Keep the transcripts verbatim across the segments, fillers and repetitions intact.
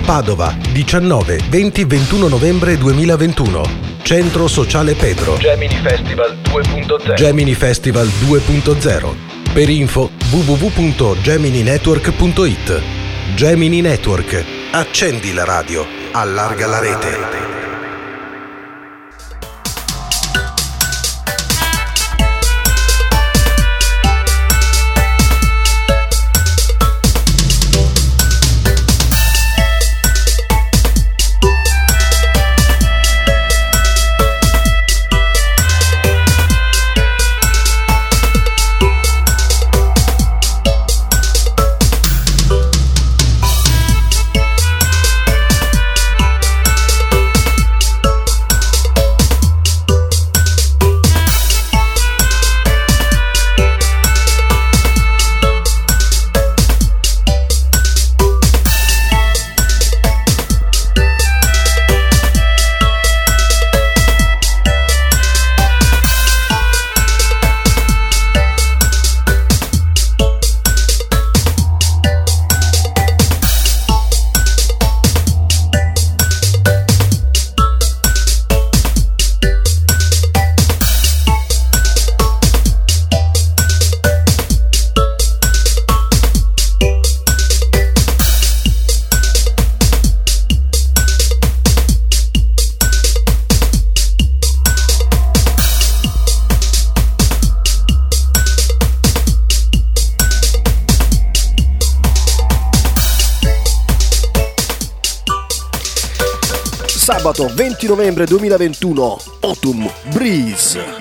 Padova, diciannove, venti, ventuno novembre duemilaventuno. Centro Sociale Pedro. Gemini Festival due punto zero. Gemini Festival due punto zero. Per info w w w punto gemini network punto i t. Gemini Network. Accendi la radio. Allarga la rete. Sabato venti novembre duemilaventuno, Autumn Breeze.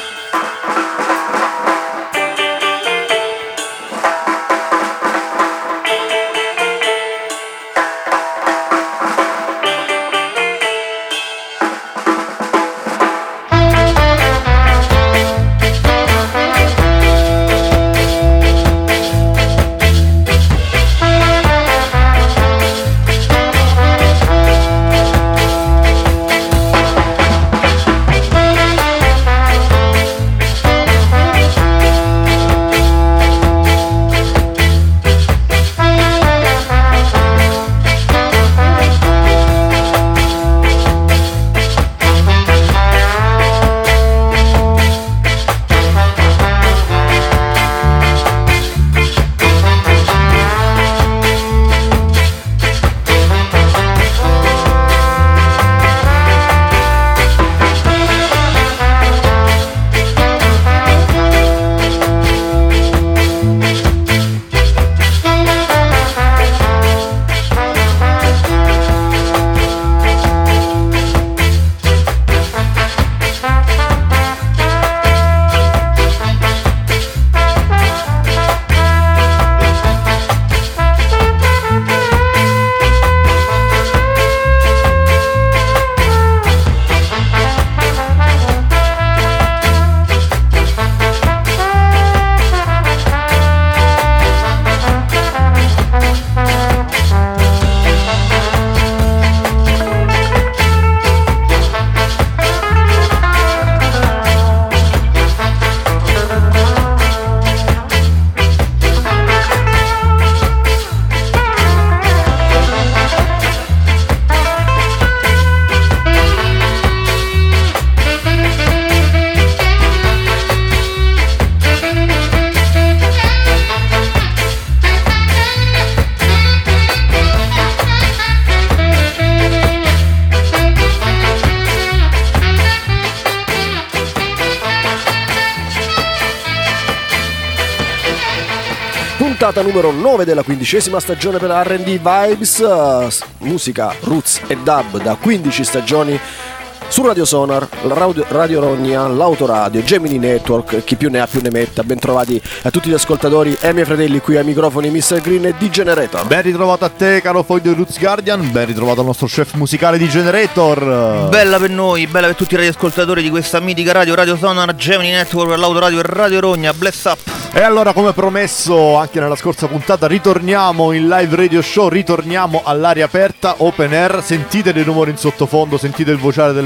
Puntata numero nove della quindicesima stagione per R and D Vibes, uh, musica, roots e dub da quindici stagioni su Radio Sonar, Radio, Radio Rogna, l'Autoradio, Gemini Network, chi più ne ha più ne metta. Ben trovati a tutti gli ascoltatori e ai miei fratelli qui ai microfoni mister Green e D-Generator. Ben ritrovato a te caro Foglio Roots Guardian, ben ritrovato al nostro chef musicale D-Generator. Bella per noi, bella per tutti i radioascoltatori di questa mitica radio, Radio Sonar, Gemini Network, l'Autoradio e Radio Rogna, bless up. E allora, come promesso anche nella scorsa puntata, ritorniamo in live radio show, ritorniamo all'aria aperta, open air. Sentite dei rumori in sottofondo, sentite il vociare delle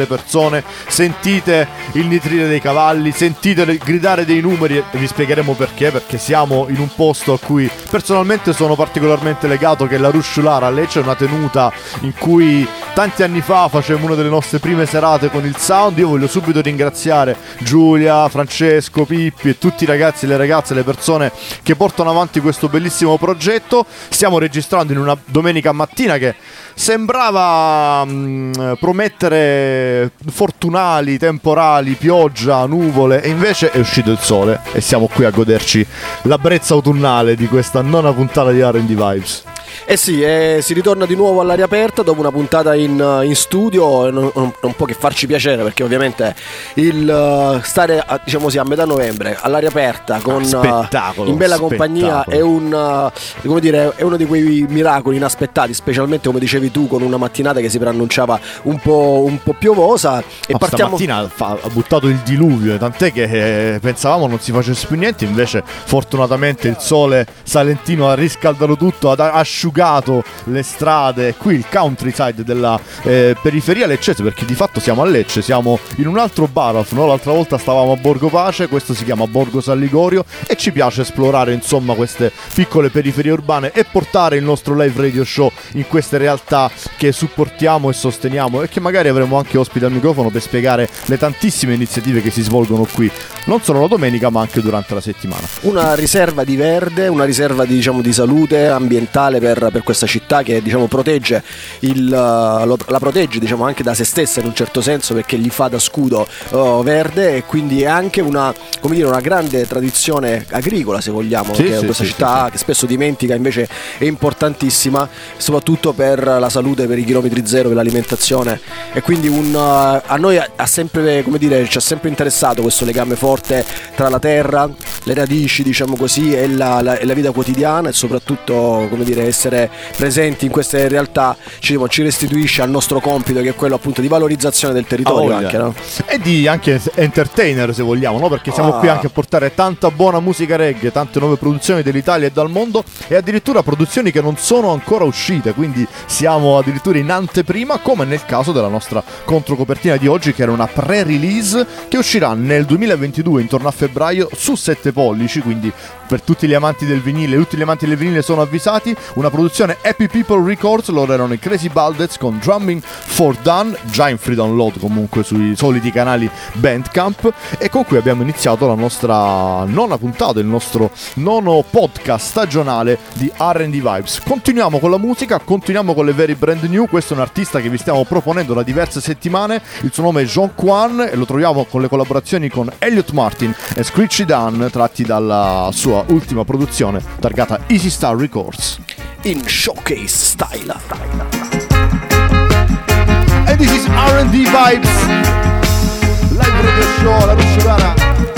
persone, sentite il nitrire dei cavalli, sentite le- gridare dei numeri e vi spiegheremo perché, perché siamo in un posto a cui personalmente sono particolarmente legato, che è la Rusciulara. A Lecce, è una tenuta in cui tanti anni fa facevamo una delle nostre prime serate con il sound. Io voglio subito ringraziare Giulia, Francesco, Pippi e tutti i ragazzi e le ragazze, le persone che portano avanti questo bellissimo progetto. Stiamo registrando in una domenica mattina che sembrava mh, promettere fortunali, temporali, pioggia, nuvole, e invece è uscito il sole e siamo qui a goderci la brezza autunnale di questa nona puntata di R and D Vibes. Eh sì, eh, si ritorna di nuovo all'aria aperta dopo una puntata in, in studio. Non, non, non può che farci piacere, perché ovviamente il uh, stare a, diciamo così, a metà novembre all'aria aperta con, spettacolo, uh, in bella spettacolo. compagnia è, un, uh, come dire, è uno di quei miracoli inaspettati, specialmente come dicevi tu, con una mattinata che si preannunciava un po', un po' piovosa. E Ma partiamo... stamattina fa- ha buttato il diluvio, tant'è che eh, pensavamo non si facesse più niente, invece fortunatamente il sole salentino ha riscaldato tutto, ha asciugato le strade. Qui il countryside della eh, periferia leccese, perché di fatto siamo a Lecce, siamo in un altro Baraf, no? L'altra volta stavamo a Borgo Pace, questo si chiama Borgo San Ligorio, e ci piace esplorare insomma queste piccole periferie urbane e portare il nostro live radio show in queste realtà che supportiamo e sosteniamo, e che magari avremo anche ospiti al microfono per spiegare le tantissime iniziative che si svolgono qui, non solo la domenica ma anche durante la settimana. Una riserva di verde, una riserva di, diciamo, di salute ambientale per, per questa città, che diciamo protegge il, lo, la protegge diciamo anche da se stessa in un certo senso, perché gli fa da scudo uh, verde, e quindi è anche una, come dire, una grande tradizione agricola, se vogliamo, sì, che sì, questa sì, città sì, ha, sì. che spesso dimentica, invece è importantissima, soprattutto per la salute, per i chilometri zero, per l'alimentazione. E quindi un, uh, a noi ha, ha sempre, come dire, ci ha sempre interessato questo legame forte tra la terra, le radici, diciamo così, e la, la, e la vita quotidiana, e soprattutto, come dire, essere presenti in queste realtà ci, ci restituisce al nostro compito, che è quello appunto di valorizzazione del territorio, Ah, anche, no? E di anche entertainer, se vogliamo, no? Perché siamo Ah. qui anche a portare tanta buona musica reggae, tante nuove produzioni dell'Italia e dal mondo, e addirittura produzioni che non sono ancora uscite, quindi siamo addirittura in anteprima, come nel caso della nostra controcopertina di oggi, che era una pre-release che uscirà nel duemilaventidue, intorno a febbraio, su sette pollici, quindi per tutti gli amanti del vinile, tutti gli amanti del vinile sono avvisati. Una produzione Happy People Records, loro erano i Crazy Baldets con Drumming for Done, già in free download comunque sui soliti canali Bandcamp, e con cui abbiamo iniziato la nostra nona puntata, il nostro nono podcast stagionale di R and D Vibes. Continuiamo con la musica, continuiamo con le very brand new. Questo è un artista che vi stiamo proponendo da diverse settimane, il suo nome è Jean Quan e lo troviamo con le collaborazioni con Elliot Martin e Screechy Dan, tratti dalla sua ultima produzione targata Easy Star Records. In showcase style. And this is R and D Vibes, live radio show alla Rusciulara.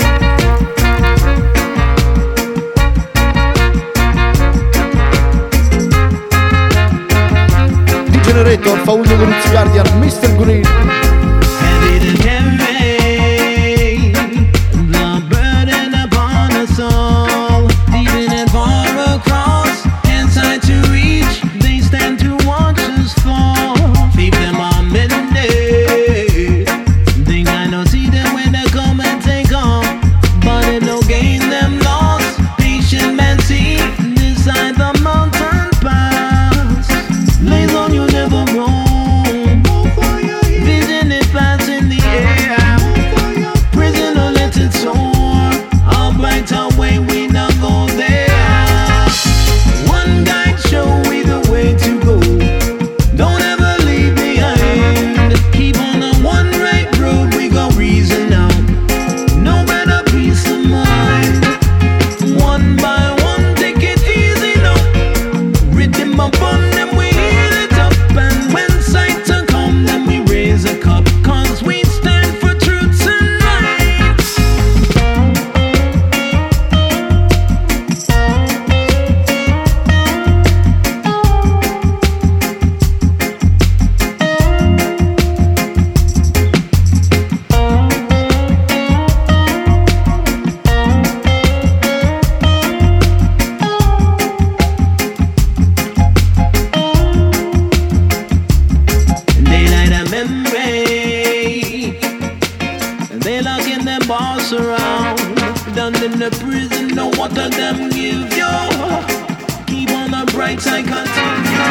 D Generator, Fauno di Roots Guardian, mister Green. Heavy to carry, the burden upon us all. Deep in and far across, inside to reach, they stand to watch us fall. Keep them on midday. Think I don't see them when they come and take off, but it no gain them lost. Patient man see, beside the mountain pass. Lays on you never roam. Vision I continue.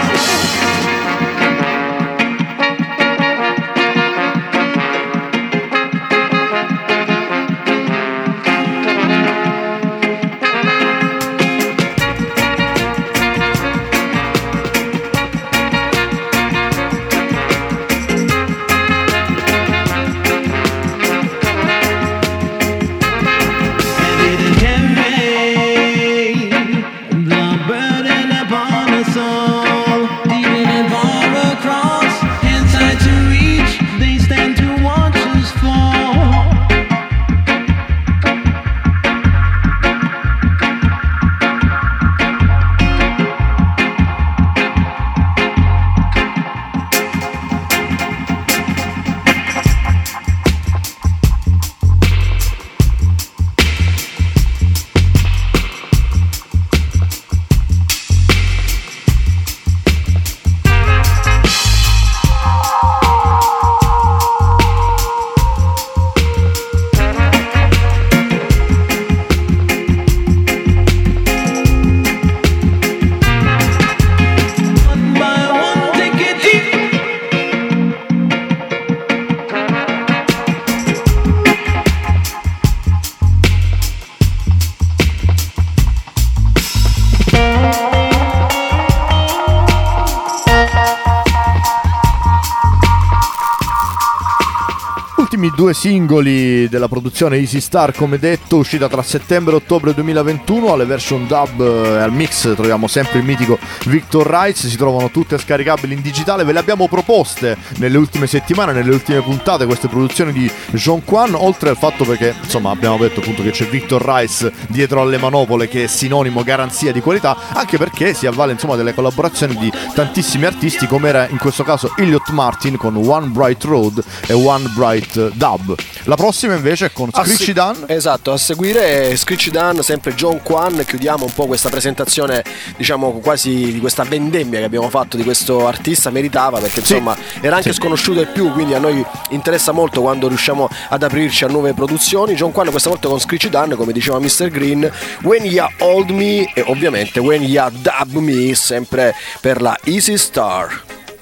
Due singoli della produzione Easy Star, come detto, uscita tra settembre e ottobre duemilaventuno. Alle version dub e al mix troviamo sempre il mitico Victor Rice, si trovano tutte scaricabili in digitale. Ve le abbiamo proposte nelle ultime settimane, nelle ultime puntate, queste produzioni di Jean Quan, oltre al fatto perché insomma abbiamo detto appunto che c'è Victor Rice dietro alle manopole, che è sinonimo, garanzia di qualità, anche perché si avvale insomma delle collaborazioni di tantissimi artisti, come era in questo caso Elliot Martin con One Bright Road e One Bright Dub. La prossima invece è con Screechy se- Dan. Esatto, a seguire Screechy Dan, sempre John Quan. Chiudiamo un po' questa presentazione, diciamo quasi di questa vendemmia che abbiamo fatto di questo artista. Meritava, perché insomma Sì. era anche Sì. sconosciuto ai più, quindi a noi interessa molto quando riusciamo ad aprirci a nuove produzioni. John Quan questa volta con Screechy Dan, come diceva mister Green, When Ya Hold Me, e ovviamente When Ya Dub Me, sempre per la Easy Star.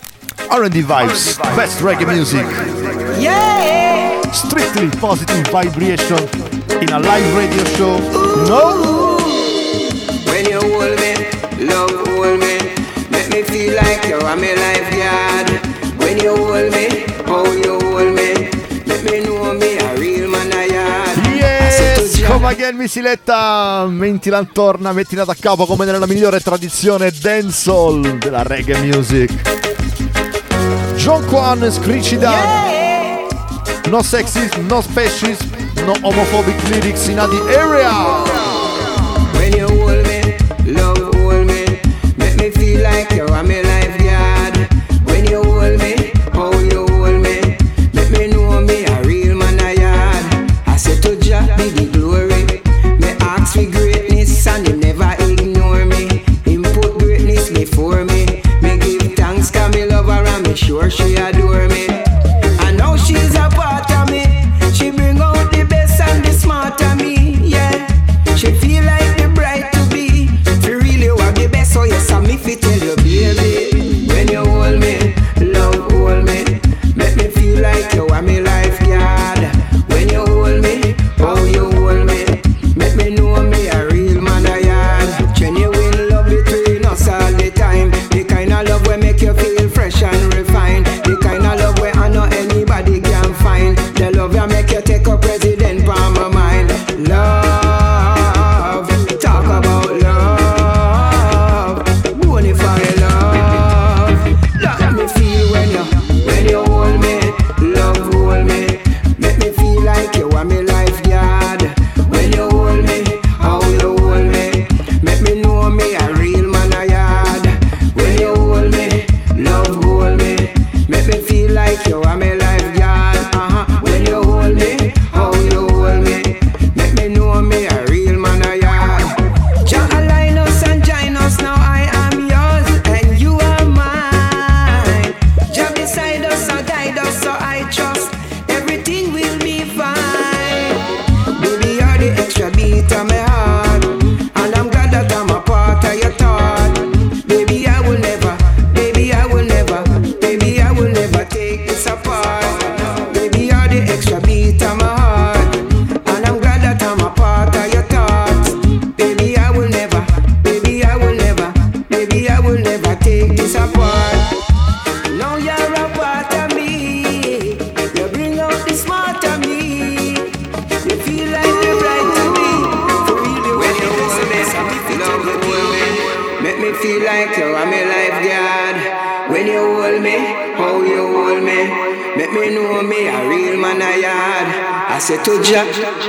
R and D Vibes, best reggae music. Yeah! Strictly positive vibration in a live radio show. No? When you hold me, love hold me, make me feel like you're a me lifeguard. When you hold me, how you hold me, make me know me a real man a yard. Yes, come again Misiletta, mettila intorno, mettila da capo come nella migliore tradizione dancehall della reggae music. John Quan, Screechy Dan. No sexism, no speciesism, no homophobic lyrics in the area. When you hold me, love hold me, make me feel like you're a me lifeguard. When you hold me, how you hold me, make me know me a real man a yard. I said to Jah be the glory, me ask for greatness and him never ignore me. Him put greatness before me, me give thanks 'cause me love her and me sure she adore me. And now she's a part of me, she bring out the best and the smart of me, yeah. She feel like the bright to be, she really want the best, so yes, I me fi tell you, baby. When you hold me, love hold me, make me feel like you are me lifeguard. When you hold me, how you hold me, make me know me a real man a yard. Genuine love between us all the time, the kind of love where make you feel fresh and refined, the kind of love where I know anybody can find, the love that make you take a president from my mind. Love, talk about love, bonafide love. Let me feel when you, when you hold me, love hold me, make me feel like you are me lifeguard. When you hold me, how you hold me, make me know me a real man a yard. When you hold me, love baby, I will never take this apart. Now you're a part of me. You bring out the smart of me. You feel like the bright to me. For real, the way you hold me, love the me. Make me feel like you are my lifeguard. When you hold me, how you hold me. Make me know me a real man a yard. I say to Jack.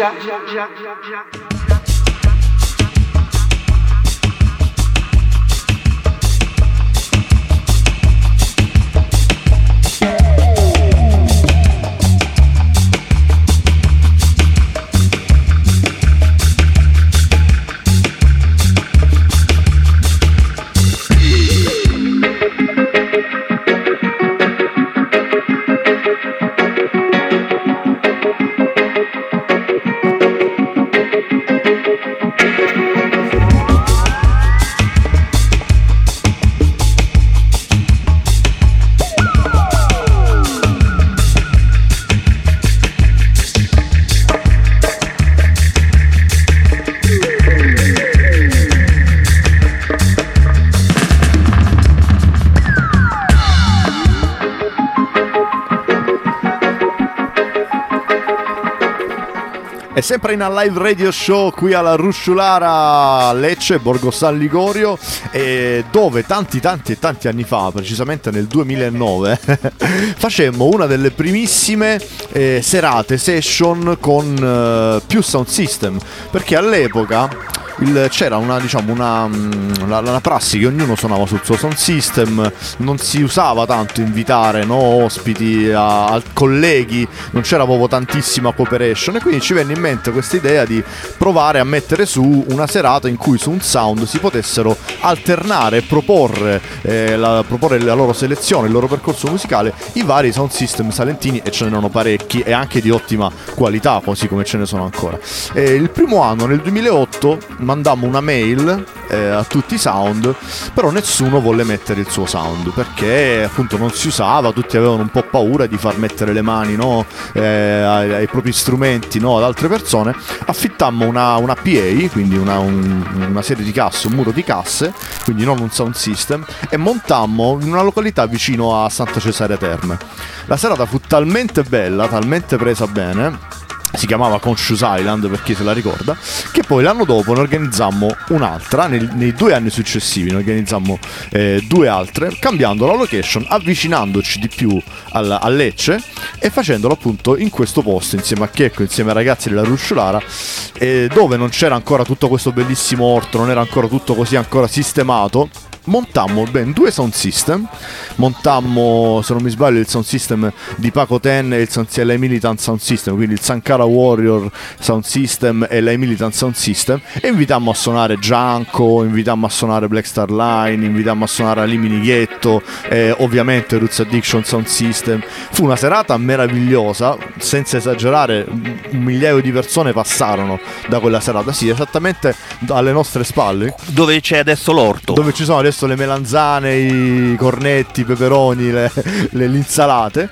E sempre in a live radio show qui alla Rusciulara, Lecce, Borgo San Ligorio, e dove tanti tanti e tanti anni fa, precisamente nel duemilanove, facemmo una delle primissime eh, serate session con eh, più sound system, perché all'epoca il, c'era una, diciamo, una, una, una prassi che ognuno suonava sul suo sound system, non si usava tanto invitare, no, ospiti, a, a colleghi, non c'era proprio tantissima cooperation, e quindi ci venne in mente questa idea di provare a mettere su una serata in cui su un sound si potessero alternare e proporre, eh, la, proporre la loro selezione, il loro percorso musicale, i vari sound system salentini, e ce n'erano parecchi e anche di ottima qualità, così come ce ne sono ancora. E il primo anno, nel duemilaotto, mandammo una mail eh, a tutti i sound, però nessuno volle mettere il suo sound perché appunto non si usava, tutti avevano un po' paura di far mettere le mani, no, eh, ai, ai propri strumenti, no, ad altre persone. Affittammo una, una P A, quindi una, un, una serie di casse, un muro di casse, quindi non un sound system, e montammo in una località vicino a Santa Cesarea Terme. La serata fu talmente bella, talmente presa bene, si chiamava Conscious Island per chi se la ricorda, che poi l'anno dopo ne organizzammo un'altra, nei, nei due anni successivi ne organizzammo eh, due altre, cambiando la location, avvicinandoci di più al, a Lecce e facendolo appunto in questo posto insieme a Checco, insieme ai ragazzi della Rusciulara, eh, dove non c'era ancora tutto questo bellissimo orto, non era ancora tutto così ancora sistemato. Montammo ben due sound system, montammo, se non mi sbaglio, il sound system di Paco Ten e il sound, l'I Militant Sound System, quindi il Sankara Warrior Sound System e l'I Militant Sound System, e invitammo a suonare Gianco, invitammo a suonare Black Star Line, invitammo a suonare Alimini Ghetto, e ovviamente Roots Addiction Sound System. Fu una serata meravigliosa, senza esagerare, un migliaio di persone passarono da quella serata, sì, esattamente alle nostre spalle, dove c'è adesso l'orto, dove ci sono adesso le melanzane, i cornetti, i peperoni, le, le l'insalate,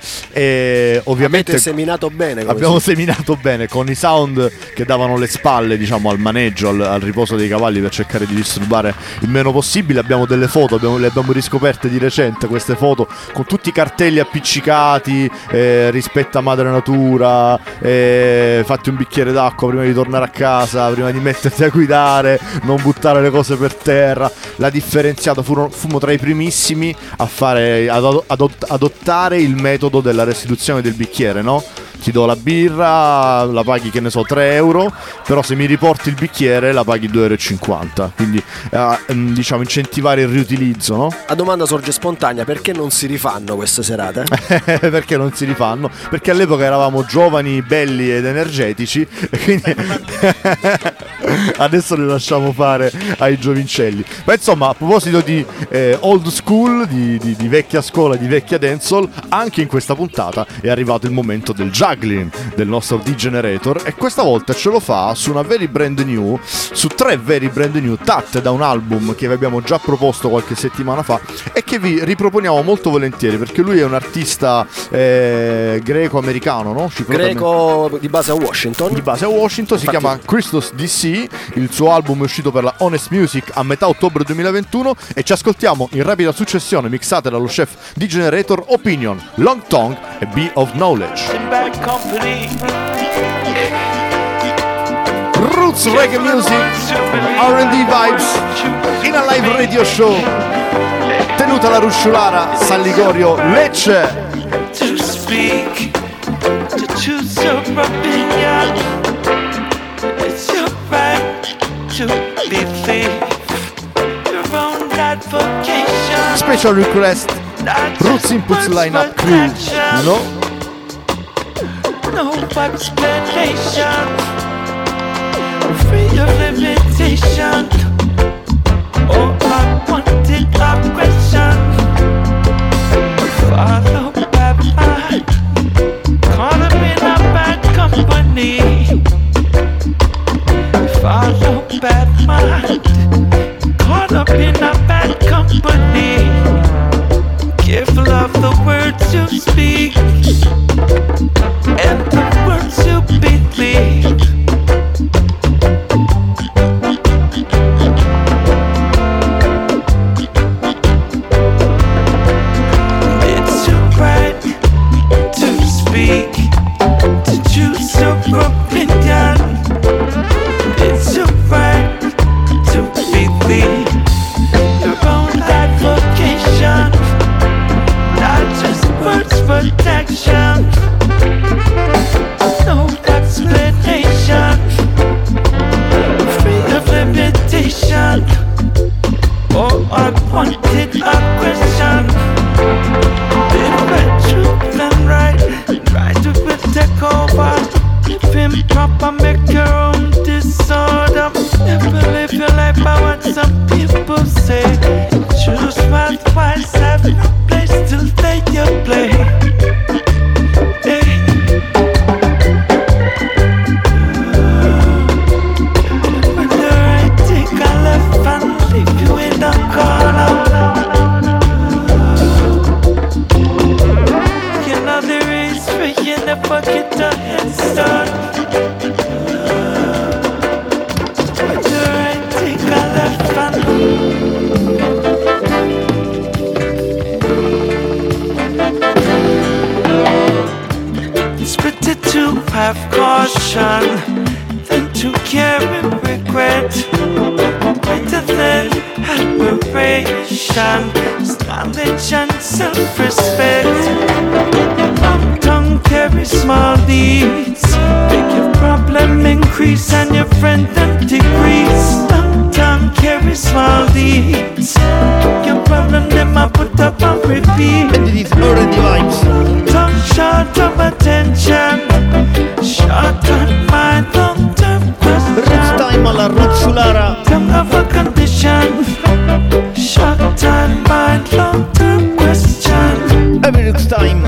e ovviamente avete seminato bene, come abbiamo si... seminato bene con i sound che davano le spalle, diciamo, al maneggio, al, al riposo dei cavalli, per cercare di disturbare il meno possibile. Abbiamo delle foto, abbiamo, le abbiamo riscoperte di recente, queste foto con tutti i cartelli appiccicati, eh, rispetta madre natura, eh, fatti un bicchiere d'acqua prima di tornare a casa, prima di metterti a guidare, non buttare le cose per terra. La differenziata, furono, fummo tra i primissimi a fare, ad adott- adottare il metodo della restituzione del bicchiere, no? Ti do la birra, la paghi, che ne so, tre euro, però se mi riporti il bicchiere la paghi due euro e cinquanta, quindi eh, diciamo incentivare il riutilizzo, no? La domanda sorge spontanea: perché non si rifanno queste serate? Perché non si rifanno? Perché all'epoca eravamo giovani, belli ed energetici, e quindi adesso le lasciamo fare ai giovincelli. Ma insomma, a proposito di eh, old school, di, di, di vecchia scuola, di vecchia dancehall, anche in questa puntata è arrivato il momento del jazz. Juggling del nostro D-Generator, e questa volta ce lo fa su una very brand new, su tre very brand new tratte da un album che vi abbiamo già proposto qualche settimana fa e che vi riproponiamo molto volentieri, perché lui è un artista eh, greco-americano, no? Greco di base a Washington. Di base a Washington, si Infatti... chiama Christos D C, il suo album è uscito per la Honest Music a metà ottobre duemilaventuno e ci ascoltiamo in rapida successione, mixate dallo chef D-Generator, Opinion, Long Tongue e Bee of Knowledge. Roots Reggae Music, R and D Vibes in a live radio show tenuta alla Rusciulara, San Ligorio, Lecce. To speak, to choose your opinion, it's your right to believe your own advocation. Special request, Roots Inputs Lineup Crew, you know? No explanation, free of limitation. Oh, I wanted aggression. Follow bad mind, caught up in a bad company. Follow bad mind, caught up in a bad company. Careful of the words you speak and the words you believe. It's your right to speak, to choose your opinion. It's your right to believe your own advocation. Not just words but action. No explanation, free of limitation. Oh, I wanted a question. Been right, truth and right, right to take over. Live improper, make your own disorder. Never live your life by what some people say. Choose what's wise, have no place to lay your blame. Hey. Whether I take a left and leave you in the corner. You know there is for you, never get a head start. Whether I take a left and split it to have caution, then to carry regret. Greater than admiration, is knowledge and self-respect. Long tongue carries small deeds, make your problem increase and your friend them decrease. Long tongue carries small deeds, your problem them I put up on repeat. And it is already vibes. Long tongue short of attention, short on mind, long term question. Roots time alla Rusciulara. Tongue of a condition, short on mind, long term question. Every Roots time.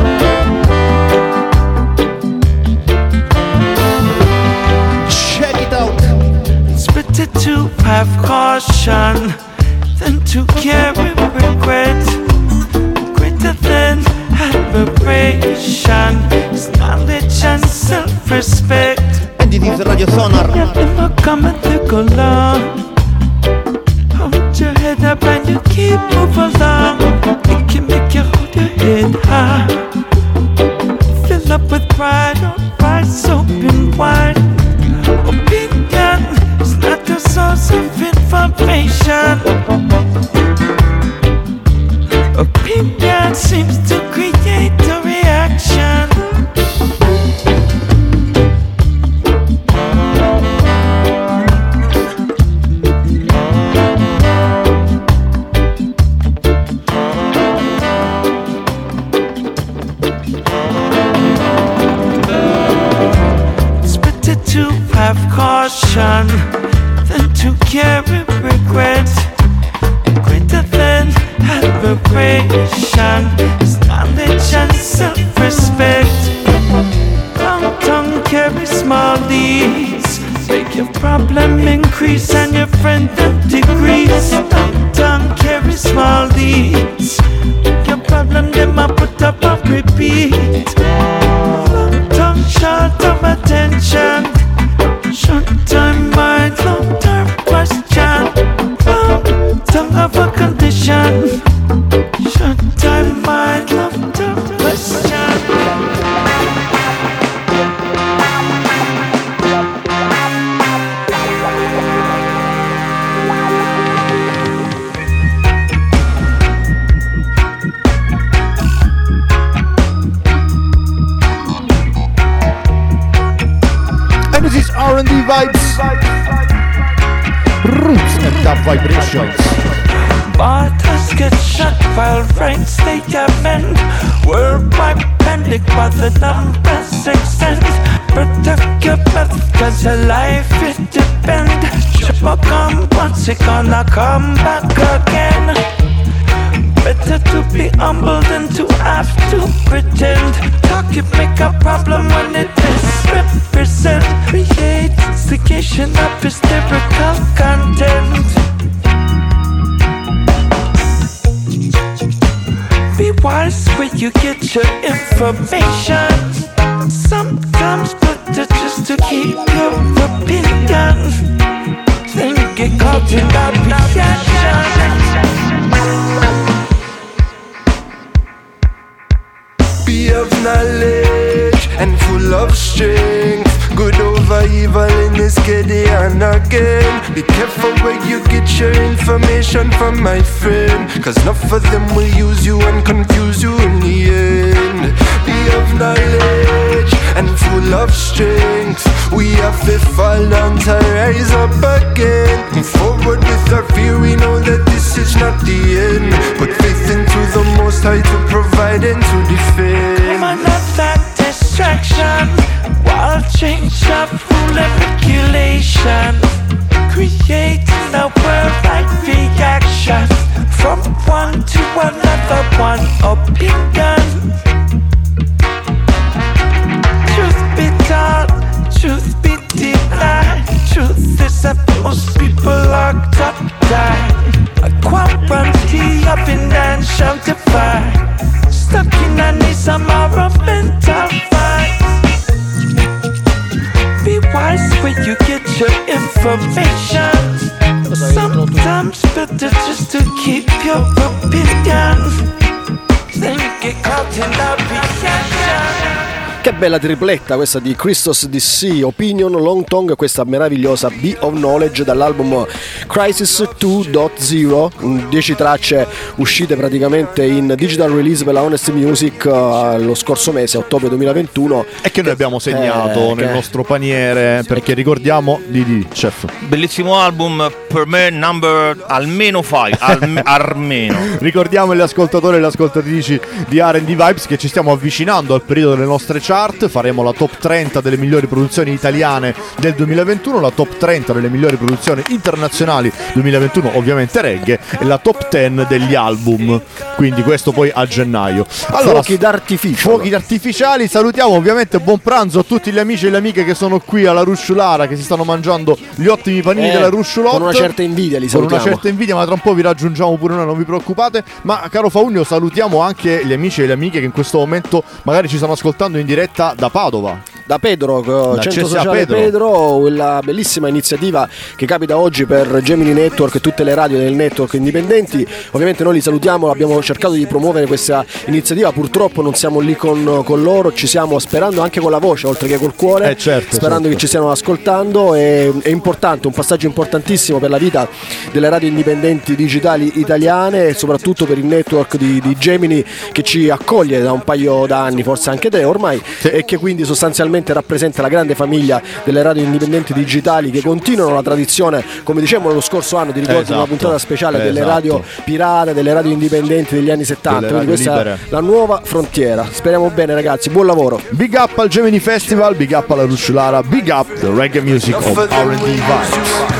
Check it out. Split it to have caution, then to carry regret. Greater than admiration, is knowledge and self-respect. And it is Radio Sonar. Never come and take along. Hold your head up and you keep moving along. It can make you hold your head high. Fill up with pride, eyes open wide. Opinion is not the source of information. Opinion seems to create a reaction. Split it to have caution, then to carry regret. Greater than admiration, is knowledge and self-respect. beats. Your problem, them I put up on repeat. Long tongue, short of attention. Short time mind, long term question. Long tongue of a condition. Short time mind, long term question. This is R and D Vibes, Roots and Dub Vibrations. Waters get shut while rains they amend. Worldwide panic while the numbers extend. Protect your breath cause your life it depend. Triple come once it gonna come back again. Better to be humble than to have to pretend. Talk it make a problem when it misrepresent. Create instigation of hysterical content. Be wise where you get your information. Sometimes better just to keep your opinion. Then you get caught in that reaction. Be of knowledge and full of strength. Good over evil in this Gideon again. Be careful where you get your information from, my friend, cause enough of them will use you and confuse you in the end. Be of knowledge and full of strength. We have to fall down to rise up again. Move forward with our fear, we know that this is not the end. Put faith into the Most High to provide and to defend. Come on, not that distraction. Wild change of rule and regulation. Creating a world-wide reaction. From one to another, one opinion. Truth be told, truth be denied. Truth is that most people locked up die. A quarantine of financial divide. Stuck in a niche of moral mental fight. Be wise where you get your information. Sometimes better just to keep your opinion. Then you get caught in the reaction. Che bella tripletta questa di Christos D C, Opinion, Long Tongue, questa meravigliosa Be of Knowledge dall'album Crisis due punto zero, dieci tracce uscite praticamente in digital release per la Honest Music uh, lo scorso mese, ottobre duemilaventuno. E che noi abbiamo segnato eh, nel che... nostro paniere, perché ricordiamo di di chef. Bellissimo album, per me number almeno five, alme- almeno. Ricordiamo gli ascoltatori e le ascoltatrici di R and D Vibes che ci stiamo avvicinando al periodo delle nostre chart. Faremo la top trenta delle migliori produzioni italiane del duemilaventuno, la top trenta delle migliori produzioni internazionali duemilaventuno, ovviamente reggae, e la top dieci degli album, quindi questo poi a gennaio. Allora, fuochi d'artificio. Fuochi d'artificiali, salutiamo ovviamente, buon pranzo a tutti gli amici e le amiche che sono qui alla Rusciulara, che si stanno mangiando gli ottimi panini eh, della Rusciulotta. Con una certa invidia li salutiamo. Con una certa invidia, ma tra un po' vi raggiungiamo pure noi, non vi preoccupate. Ma caro Faunio, salutiamo anche gli amici e le amiche che in questo momento magari ci stanno ascoltando in diretta da Padova. Da Pedro, da Centro Cessia Sociale Pedro. Pedro, quella bellissima iniziativa che capita oggi per Gemini Network e tutte le radio del network indipendenti. Ovviamente noi li salutiamo, abbiamo cercato di promuovere questa iniziativa, purtroppo non siamo lì con, con loro, ci siamo sperando anche con la voce oltre che col cuore, eh certo, sperando certo. che ci stiano ascoltando. È, è importante, un passaggio importantissimo per la vita delle radio indipendenti digitali italiane e soprattutto per il network di, di Gemini che ci accoglie da un paio d'anni, forse anche tre ormai, sì. E che quindi sostanzialmente rappresenta la grande famiglia delle radio indipendenti digitali che continuano la tradizione, come dicevamo lo scorso anno, ti ricordi, esatto, una puntata speciale esatto. delle radio pirate, delle radio indipendenti degli anni settanta, quindi questa libere. È la nuova frontiera. Speriamo bene ragazzi, buon lavoro. Big up al Gemini Festival, big up alla Rusciulara, big up the reggae music of R and D Vibes.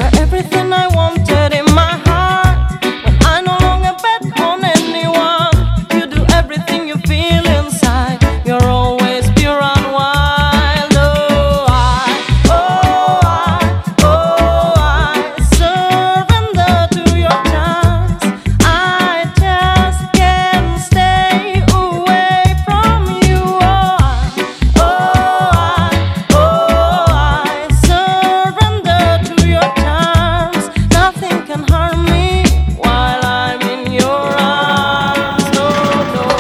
everything I wanted in my heart. When I no longer bet on anyone, you do everything you feel inside. You're always pure and wild. Oh, I, oh, I, oh, I surrender to your charms. I just can't stay away from you. Oh, I, oh, I, oh, I surrender to your charms. Nothing can harm me while I'm in your arms. No, no.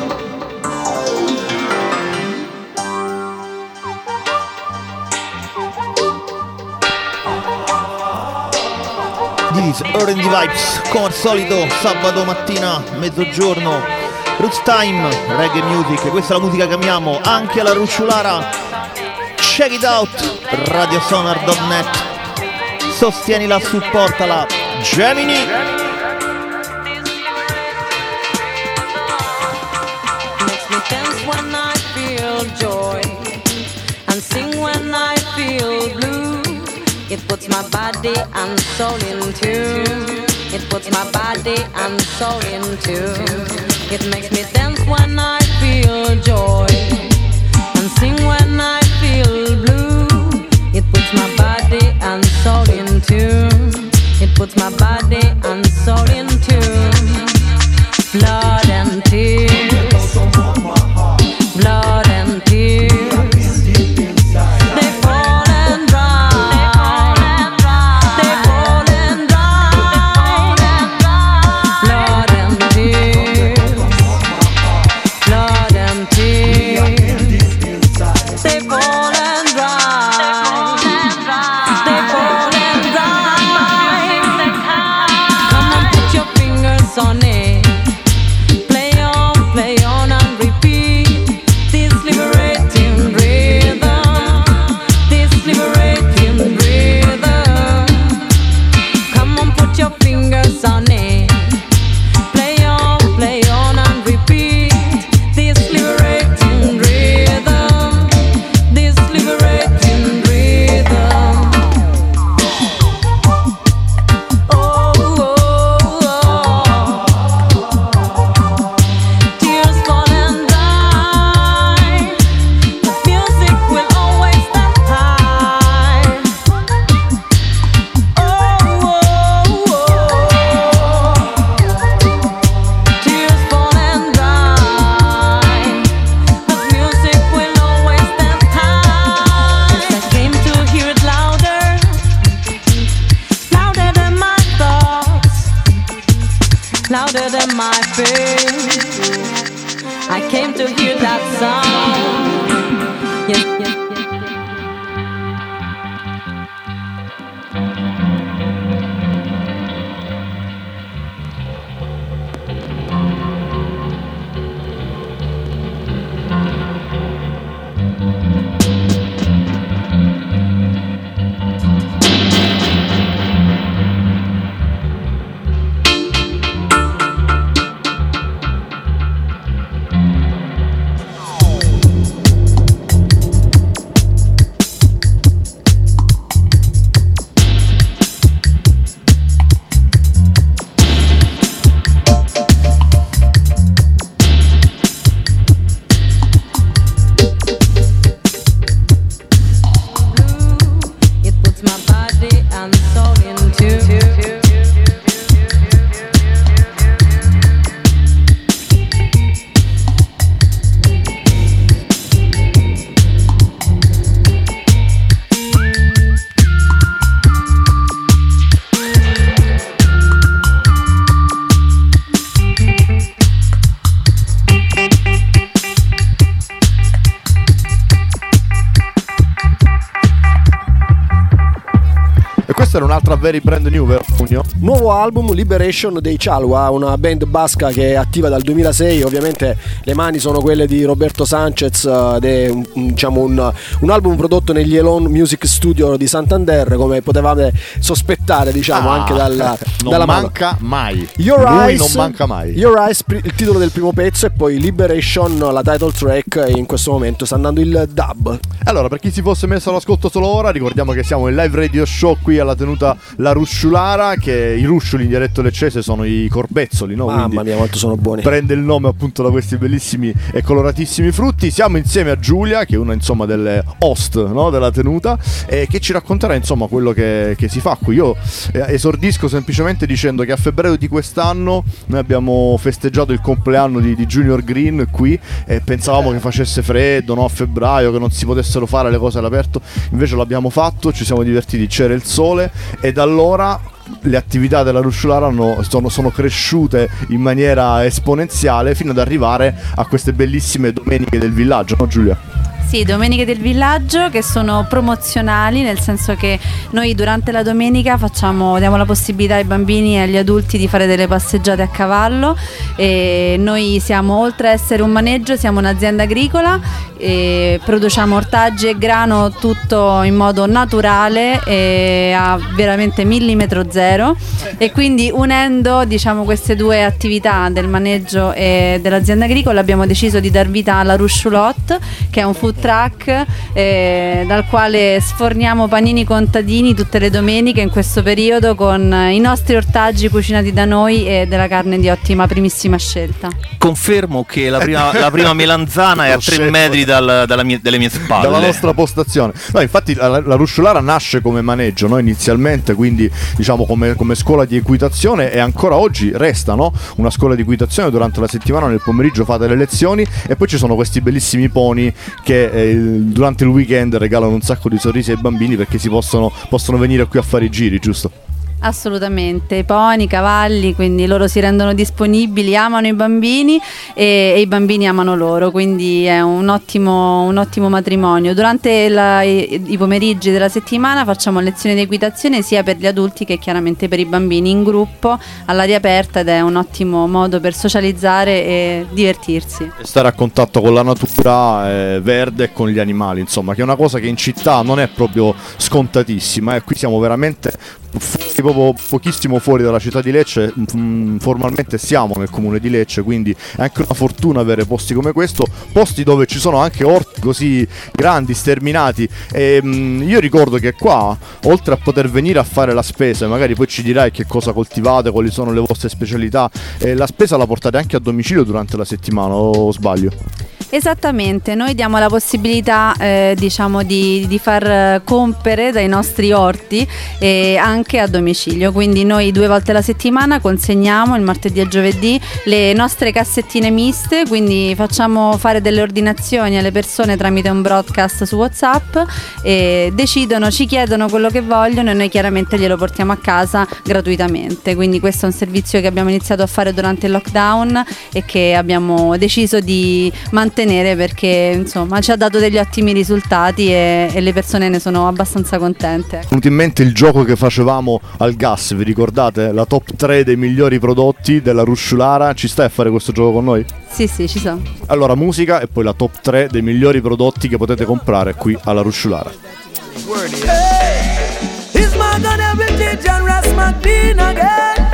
This R and D Vibes, come al solito, sabato mattina, mezzogiorno, Roots Time, reggae music, questa è la musica che amiamo, anche alla Rucciulara. Check it out, radiosonar punto net, sostienila, supportala, Gemini. Makes me dance when I feel joy and sing when I feel blue. It puts my body and soul in tune. It puts my body and soul in tune. It makes me dance when I feel joy and sing when I feel blue. It puts my body and soul in tune. It puts my body and soul in tune. Blood and tears, blood and tears. They fall and dry, they fall and dry. Blood and tears, blood and tears. They fall and dry, they fall and dry. Come on, put your fingers on it. Play on, play on and repeat this liberating rhythm, this liberating rhythm. Come on, put your fingers on it. Play on, play on and repeat this liberating rhythm, this liberating rhythm. Oh, oh, oh. Tears fall and dry. The music will always stand high. Oh, oh, oh. Tears fall and dry. The music will always stand high. I came to hear it louder, louder than my thoughts, louder than my pain. I came to hear that sound. Yes, yes, yes. It puts my body and soul in tune. E questa era un'altra very brand new, vero Pugno? Nuovo album Liberation dei Chalwa, una band basca che è attiva dal duemilasei. Ovviamente le mani sono quelle di Roberto Sanchez ed è un, un- diciamo un, un album prodotto negli Elon Music Studio di Santander, come potevate sospettare, diciamo, Ah, anche dalla, non dalla mano. manca mai. Your Lui Eyes, non manca mai. Your Eyes, pri- il titolo del primo pezzo, e poi Liberation, la title track, e in questo momento sta andando il dub. Allora, per chi si fosse messo all'ascolto solo ora, ricordiamo che siamo in live radio show qui alla tenuta La Rusciulara, che i ruscioli in dialetto leccese sono i corbezzoli, no? Mamma Quindi mia, quanto sono buoni. prende il nome appunto da questi bellissimi e coloratissimi frutti. Siamo insieme a Giulia, che è una insomma delle host, no, della tenuta, e che ci racconterà insomma quello che, che si fa qui. Io eh, esordisco semplicemente dicendo che a febbraio di quest'anno noi abbiamo festeggiato il compleanno di, di Junior Green qui, e pensavamo che facesse freddo, no, a febbraio, che non si potessero fare le cose all'aperto, invece l'abbiamo fatto, ci siamo divertiti, c'era il sole, e da allora le attività della Rusciulara hanno, sono, sono cresciute in maniera esponenziale fino ad arrivare a queste bellissime domeniche del villaggio, no Giulia? Sì, domeniche del villaggio che sono promozionali, nel senso che noi durante la domenica facciamo, diamo la possibilità ai bambini e agli adulti di fare delle passeggiate a cavallo, e noi siamo, oltre a essere un maneggio, siamo un'azienda agricola e produciamo ortaggi e grano tutto in modo naturale e a veramente millimetro zero, e quindi unendo, diciamo, queste due attività del maneggio e dell'azienda agricola abbiamo deciso di dar vita alla Rusciulotte, che è un food truck eh, dal quale sforniamo panini contadini tutte le domeniche in questo periodo con i nostri ortaggi cucinati da noi e della carne di ottima primissima scelta. Confermo che la prima, la prima melanzana è a tre metri dal, dalla mie, dalle mie spalle. Dalla nostra postazione. No, infatti la, la Rusciulara nasce come maneggio, no? Inizialmente, quindi diciamo come, come scuola di equitazione, e ancora oggi resta, no? Una scuola di equitazione. Durante la settimana nel pomeriggio fate le lezioni, e poi ci sono questi bellissimi pony che eh, durante il weekend regalano un sacco di sorrisi ai bambini, perché si possono, possono venire qui a fare i giri, giusto? Assolutamente, i pony, i cavalli, quindi loro si rendono disponibili, amano i bambini e, e i bambini amano loro, quindi è un ottimo, un ottimo matrimonio. Durante la, i, i pomeriggi della settimana facciamo lezioni di equitazione sia per gli adulti che chiaramente per i bambini, in gruppo, all'aria aperta, ed è un ottimo modo per socializzare e divertirsi. E stare a contatto con la natura eh, verde e con gli animali, insomma, che è una cosa che in città non è proprio scontatissima, e qui siamo veramente fuori, proprio pochissimo fuori dalla città di Lecce. mm, Formalmente siamo nel comune di Lecce, quindi è anche una fortuna avere posti come questo, posti dove ci sono anche orti così grandi, sterminati. E mm, io ricordo che qua, oltre a poter venire a fare la spesa, magari poi ci dirai che cosa coltivate, quali sono le vostre specialità, eh, la spesa la portate anche a domicilio durante la settimana, o sbaglio? Esattamente, noi diamo la possibilità eh, diciamo di, di far compere dai nostri orti eh, anche a domicilio, quindi noi due volte alla settimana consegniamo, il martedì e il giovedì, le nostre cassettine miste, quindi facciamo fare delle ordinazioni alle persone tramite un broadcast su WhatsApp, e decidono, ci chiedono quello che vogliono e noi chiaramente glielo portiamo a casa gratuitamente. Quindi questo è un servizio che abbiamo iniziato a fare durante il lockdown e che abbiamo deciso di mantenere, perché insomma ci ha dato degli ottimi risultati e, e le persone ne sono abbastanza contente. Mi è venuto in mente il gioco che facevamo al gas, vi ricordate? La top tre dei migliori prodotti della Rusciulara. Ci stai a fare questo gioco con noi? Sì, sì, ci sono. Allora, musica e poi la top tre dei migliori prodotti che potete comprare qui alla Rusciulara. Is my gun heritage and Ras McBean again?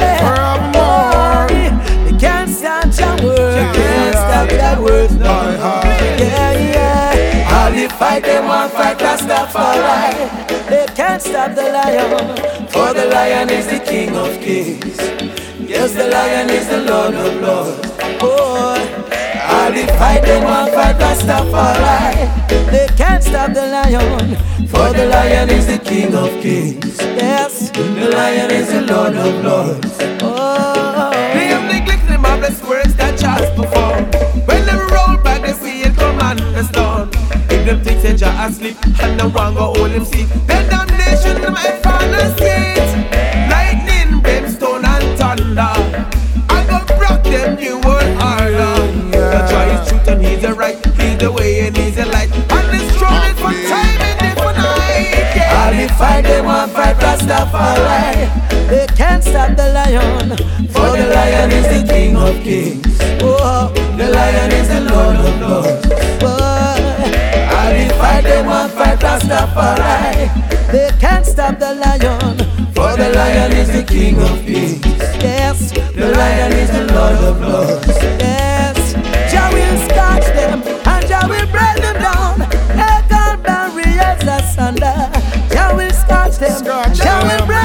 You can't stand your word, you can't stop that word, no. Yeah, yeah. All the fight they want, fight Rastafari. They can't stop the lion, for the lion is the king of kings. Yes, the lion is the lord of lords. Oh, all the fight they want, fight Rastafari. They can't stop the lion, for the lion is the king of kings. Yes, the lion is the lord of lords. Oh, they have neglected the marvelous words that just performed. When they roll back, they see it come and it's done. If them think they just asleep and no one go hold him see, the damnation them head from the streets. Lightning, brimstone and thunder, I go rock them new world harder. The joy is truth and he's the right, he's the way and he's the light, and the strong is for time and day for night. Yeah. All the fight they want, fight Rastafari. They can't stop the lion, for the lion is the king of kings. Oh, the lion is the lord of lords. Oh, all the fight they want, fight Rastafari. They can't stop the lion, for the lion is the king of kings. Yes, the lion is the lord of lords. Yes, Jah will scorch them and Jah will break them down. They can't barriers asunder. Jah will scorch them, Jah will break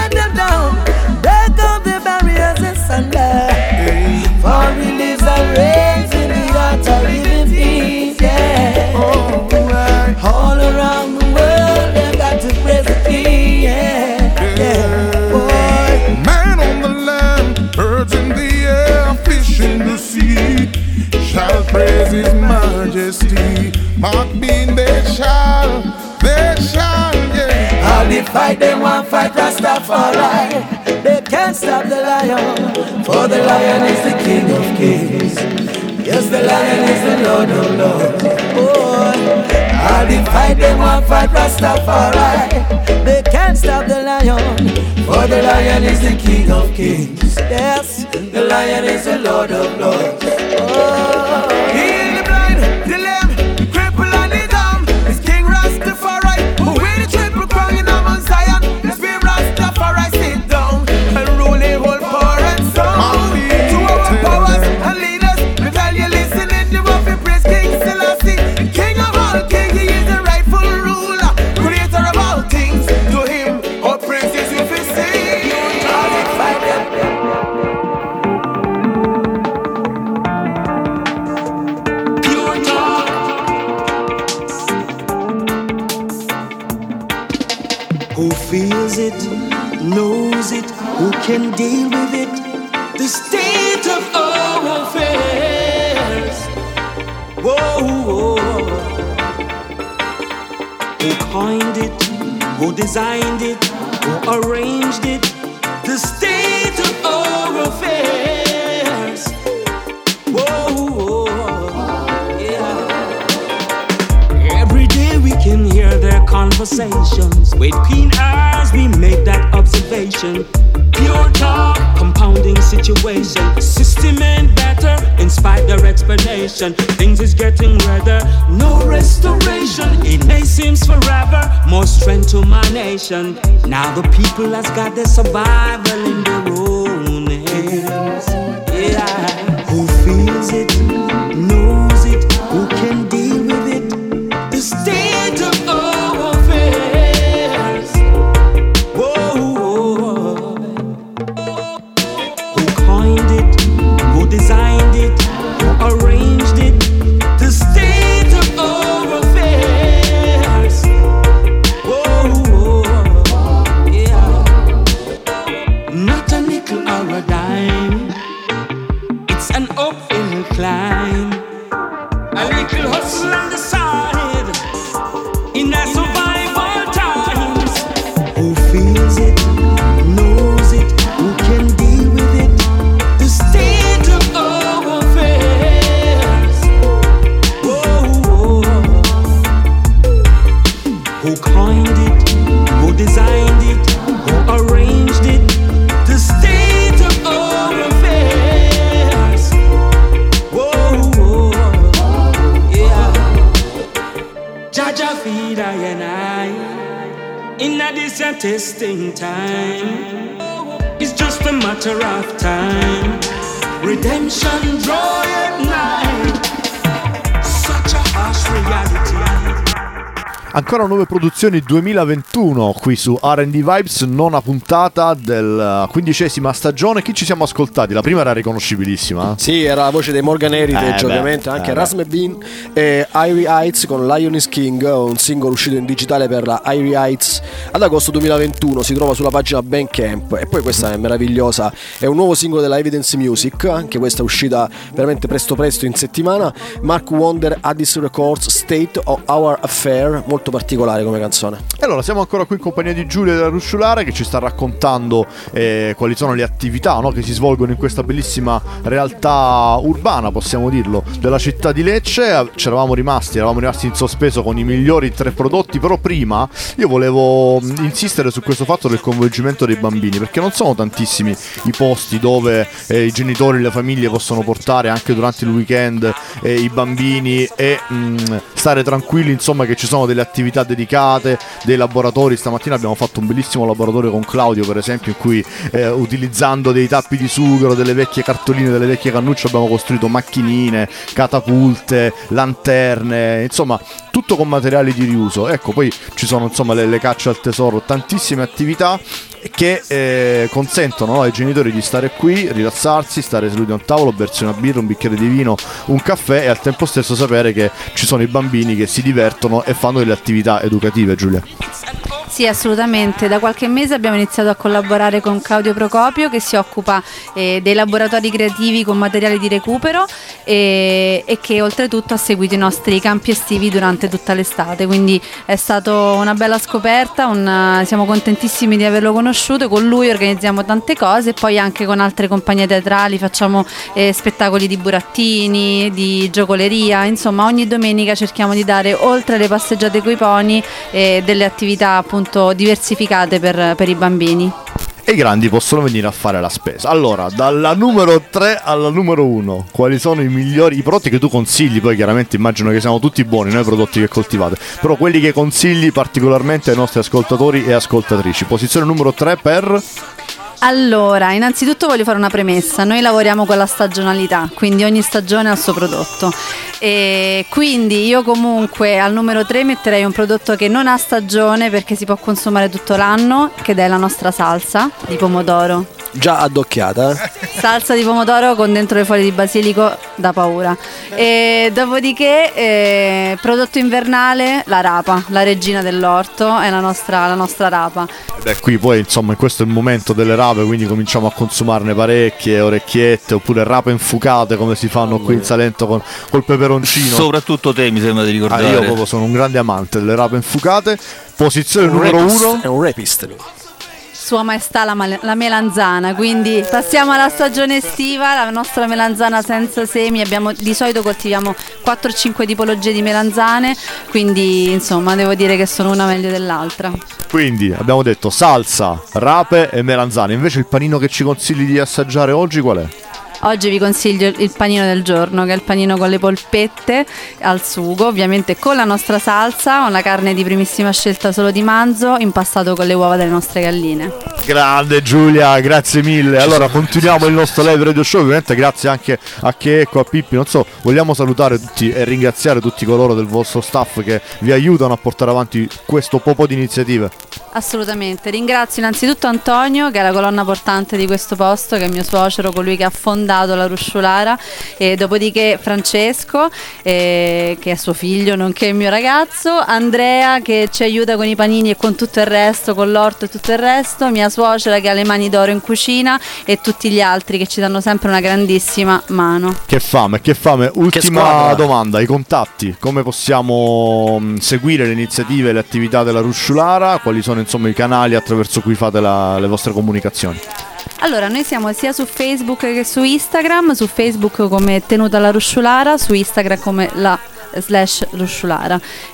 fight, them want fight Rastafari. They can't stop the lion, for the lion is the king of kings. Yes, the lion is the lord of lords. Oh, all the fight, them want fight Rastafari. They can't stop the lion, for the lion is the king of kings. Yes, the lion is the lord of lords. Oh, heal the blind, the lame, the cripple and the dumb. It's King Rastafari, who wear the triple crown in Mount Zion. It's where Rastafari sit down and rule the whole power and sound. To our powers and leaders, we tell you listening, you want to praise King Selassie, King of all kings. He is the rightful ruler, creator of all things. To him, all praises you will sing. All the fight them. Pure talk. Who feels it, knows it, who can deal with it? The state of our affairs. Whoa, whoa. Who coined it, who designed it, who arranged it? The state of our affairs. Whoa, whoa. Yeah. Every day we can hear their conversations. With keen eyes we make that observation. Pure talk, compounding situation. System ain't better, in spite their explanation. Things is getting redder, no restoration. It may seems forever, more strength to my nation. Now the people has got their survival in their own hands. Yeah. Who feels it, knows it, who can deal with it? The state of our affairs. Whoa, whoa. Who coined it, who designed it, who arranged it? The state of our affairs. Whoa, whoa. Yeah. Not a nickel or a dime, it's an uphill climb. A little hustle on the side, in a survival times. Who feels it, knows it, who can deal with it? The state of our affairs. Whoa, whoa. Who coined it, who designed it, who arranged it? The state of our affairs. Whoa, whoa. Yeah. Jaja feed I and I in a this a testing time. It's just a matter of time. Redemption draw at night. Such a harsh reality. Ancora nuove produzioni duemilaventuno qui su R and D Vibes, nona puntata della quindicesima stagione. Chi ci siamo ascoltati? La prima era riconoscibilissima. Sì, era la voce dei Morgan Heritage, Eh, beh, ovviamente anche eh, Rasme Bean e Irie Heights con Lion is King, un singolo uscito in digitale per la Irie Heights ad agosto duemilaventuno, si trova sulla pagina Bandcamp. E poi questa è meravigliosa, è un nuovo singolo della Evidence Music, anche questa è uscita veramente presto presto in settimana. Mark Wonder, Addis Records, State of Our Affair, molto particolare come canzone. E allora siamo ancora qui in compagnia di Giulia della Rusciulare, che ci sta raccontando eh, quali sono le attività, no, che si svolgono in questa bellissima realtà urbana, possiamo dirlo, della città di Lecce. Ci eravamo rimasti, eravamo rimasti in sospeso con i migliori tre prodotti, però prima io volevo mh, insistere su questo fatto del coinvolgimento dei bambini, perché non sono tantissimi i posti dove eh, i genitori, le famiglie possono portare anche durante il weekend eh, i bambini e mh, stare tranquilli, insomma, che ci sono delle attività dedicate, dei laboratori. Stamattina abbiamo fatto un bellissimo laboratorio con Claudio, per esempio, in cui eh, utilizzando dei tappi di sughero, delle vecchie cartoline, delle vecchie cannucce, abbiamo costruito macchinine, catapulte, lanterne, insomma tutto con materiali di riuso. Ecco, poi ci sono insomma le, le cacce al tesoro, tantissime attività che eh, consentono, no, ai genitori di stare qui, rilassarsi, stare seduti a un tavolo, bersi una birra, un bicchiere di vino, un caffè, e al tempo stesso sapere che ci sono i bambini che si divertono e fanno delle attività educative. Giulia. Sì, assolutamente. Da qualche mese abbiamo iniziato a collaborare con Claudio Procopio, che si occupa eh, dei laboratori creativi con materiali di recupero e, e che oltretutto ha seguito i nostri campi estivi durante tutta l'estate, quindi è stata una bella scoperta, un, siamo contentissimi di averlo conosciuto. Con lui organizziamo tante cose e poi anche con altre compagnie teatrali facciamo eh, spettacoli di burattini, di giocoleria, insomma ogni domenica cerchiamo di dare, oltre alle passeggiate coi pony, eh, delle attività appunto diversificate per, per i bambini. E i grandi possono venire a fare la spesa. Allora, dalla numero tre alla numero uno, quali sono i migliori, i prodotti che tu consigli? Poi chiaramente immagino che siamo tutti buoni, noi prodotti che coltivate, però quelli che consigli particolarmente ai nostri ascoltatori e ascoltatrici. Posizione numero tre per... Allora, innanzitutto voglio fare una premessa. Noi lavoriamo con la stagionalità, quindi ogni stagione ha il suo prodotto. E quindi io comunque al numero tre metterei un prodotto che non ha stagione perché si può consumare tutto l'anno, ed è la nostra salsa di pomodoro. Già addocchiata, eh? Salsa di pomodoro con dentro le foglie di basilico da paura. E dopodiché eh, prodotto invernale, la rapa, la regina dell'orto è la nostra, la nostra rapa. Beh, qui poi insomma questo è il momento delle rape, quindi cominciamo a consumarne parecchie, orecchiette oppure rape infucate come si fanno qui in Salento con, col peperoncino. Soprattutto te mi sembra di ricordare. Ah, io proprio sono un grande amante delle rape infucate. Posizione Un numero rapist, uno. È un rapist lui. Sua Maestà la, male- la melanzana, quindi passiamo alla stagione estiva, la nostra melanzana senza semi. Abbiamo, di solito coltiviamo quattro cinque tipologie di melanzane, quindi insomma devo dire che sono una meglio dell'altra. Quindi abbiamo detto salsa, rape e melanzane. Invece il panino che ci consigli di assaggiare oggi qual è? Oggi vi consiglio il panino del giorno, che è il panino con le polpette al sugo, ovviamente con la nostra salsa, una carne di primissima scelta solo di manzo, impastato con le uova delle nostre galline. Grande Giulia, grazie mille. Allora continuiamo il nostro live radio show, ovviamente grazie anche a Checco, a Pippi. Non so, vogliamo salutare tutti e ringraziare tutti coloro del vostro staff che vi aiutano a portare avanti questo po' di iniziative. Assolutamente, ringrazio innanzitutto Antonio, che è la colonna portante di questo posto, che è mio suocero, colui che ha fondato la Rusciulara, e dopodiché Francesco, eh, che è suo figlio nonché il mio ragazzo, Andrea che ci aiuta con i panini e con tutto il resto, con l'orto e tutto il resto, mia suocera che ha le mani d'oro in cucina e tutti gli altri che ci danno sempre una grandissima mano. Che fame, che fame. Ultima domanda, i contatti, come possiamo mh, seguire le iniziative e le attività della Rusciulara? Quali sono insomma i canali attraverso cui fate la, le vostre comunicazioni? Allora, noi siamo sia su Facebook che su Instagram, su Facebook come Tenuta la Rusciulara, su Instagram come la slash Rusciulara,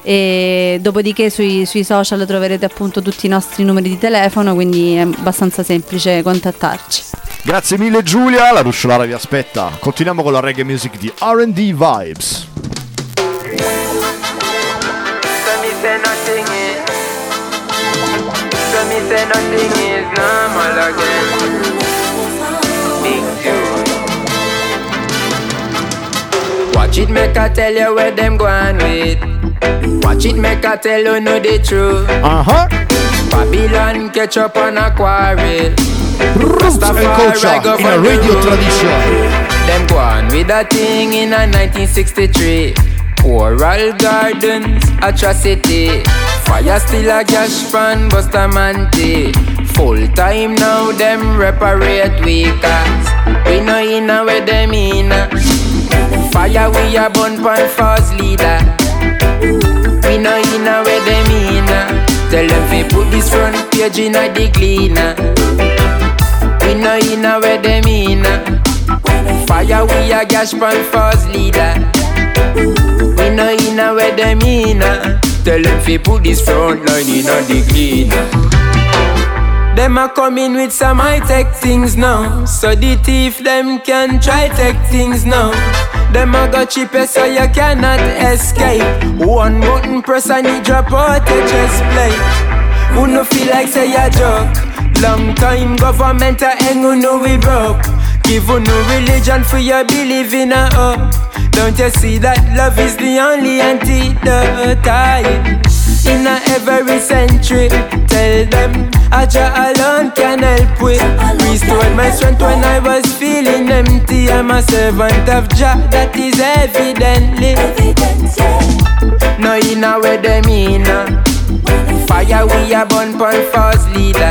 e dopodiché sui, sui social troverete appunto tutti i nostri numeri di telefono, quindi è abbastanza semplice contattarci. Grazie mille Giulia, la Rusciulara vi aspetta. Continuiamo con la reggae music di R and D Vibes. Me say nothing is normal again. Big tune. Watch it make I tell you where them going with. Watch it make I tell you know the truth. Uh-huh. Babylon catch up on a quarrel. Roots and culture in a radio tradition. Them go on with a thing in a nineteen sixty-three. Oral Gardens atrocity. Fire still a cash fan Bustamante. Full time now them reparate we cause we know inna where them inna. Fire we a burn pan false leader. We know inna where them inna. Tell them fi put this front page inna the cleaner. We know inna where them inna. Fire we a cash pan false leader. We know inna where them inna. Tell them fi put this front line inna the cleaner. Them a coming with some high-tech things now, so the thief them can try take things now. Them a go cheaper so you cannot escape. One button press and you drop out the chest plate. Who no feel like say a joke. Long time government a hang who know we broke. Give you no religion for your belief in a hope. Don't you see that love is the only antidote? In a every century, tell them Aja alone can help with. Restored my strength when I was feeling empty. I'm a servant of Jah, that is evidently. No, you know where them in. Fire we a burn pon false leader.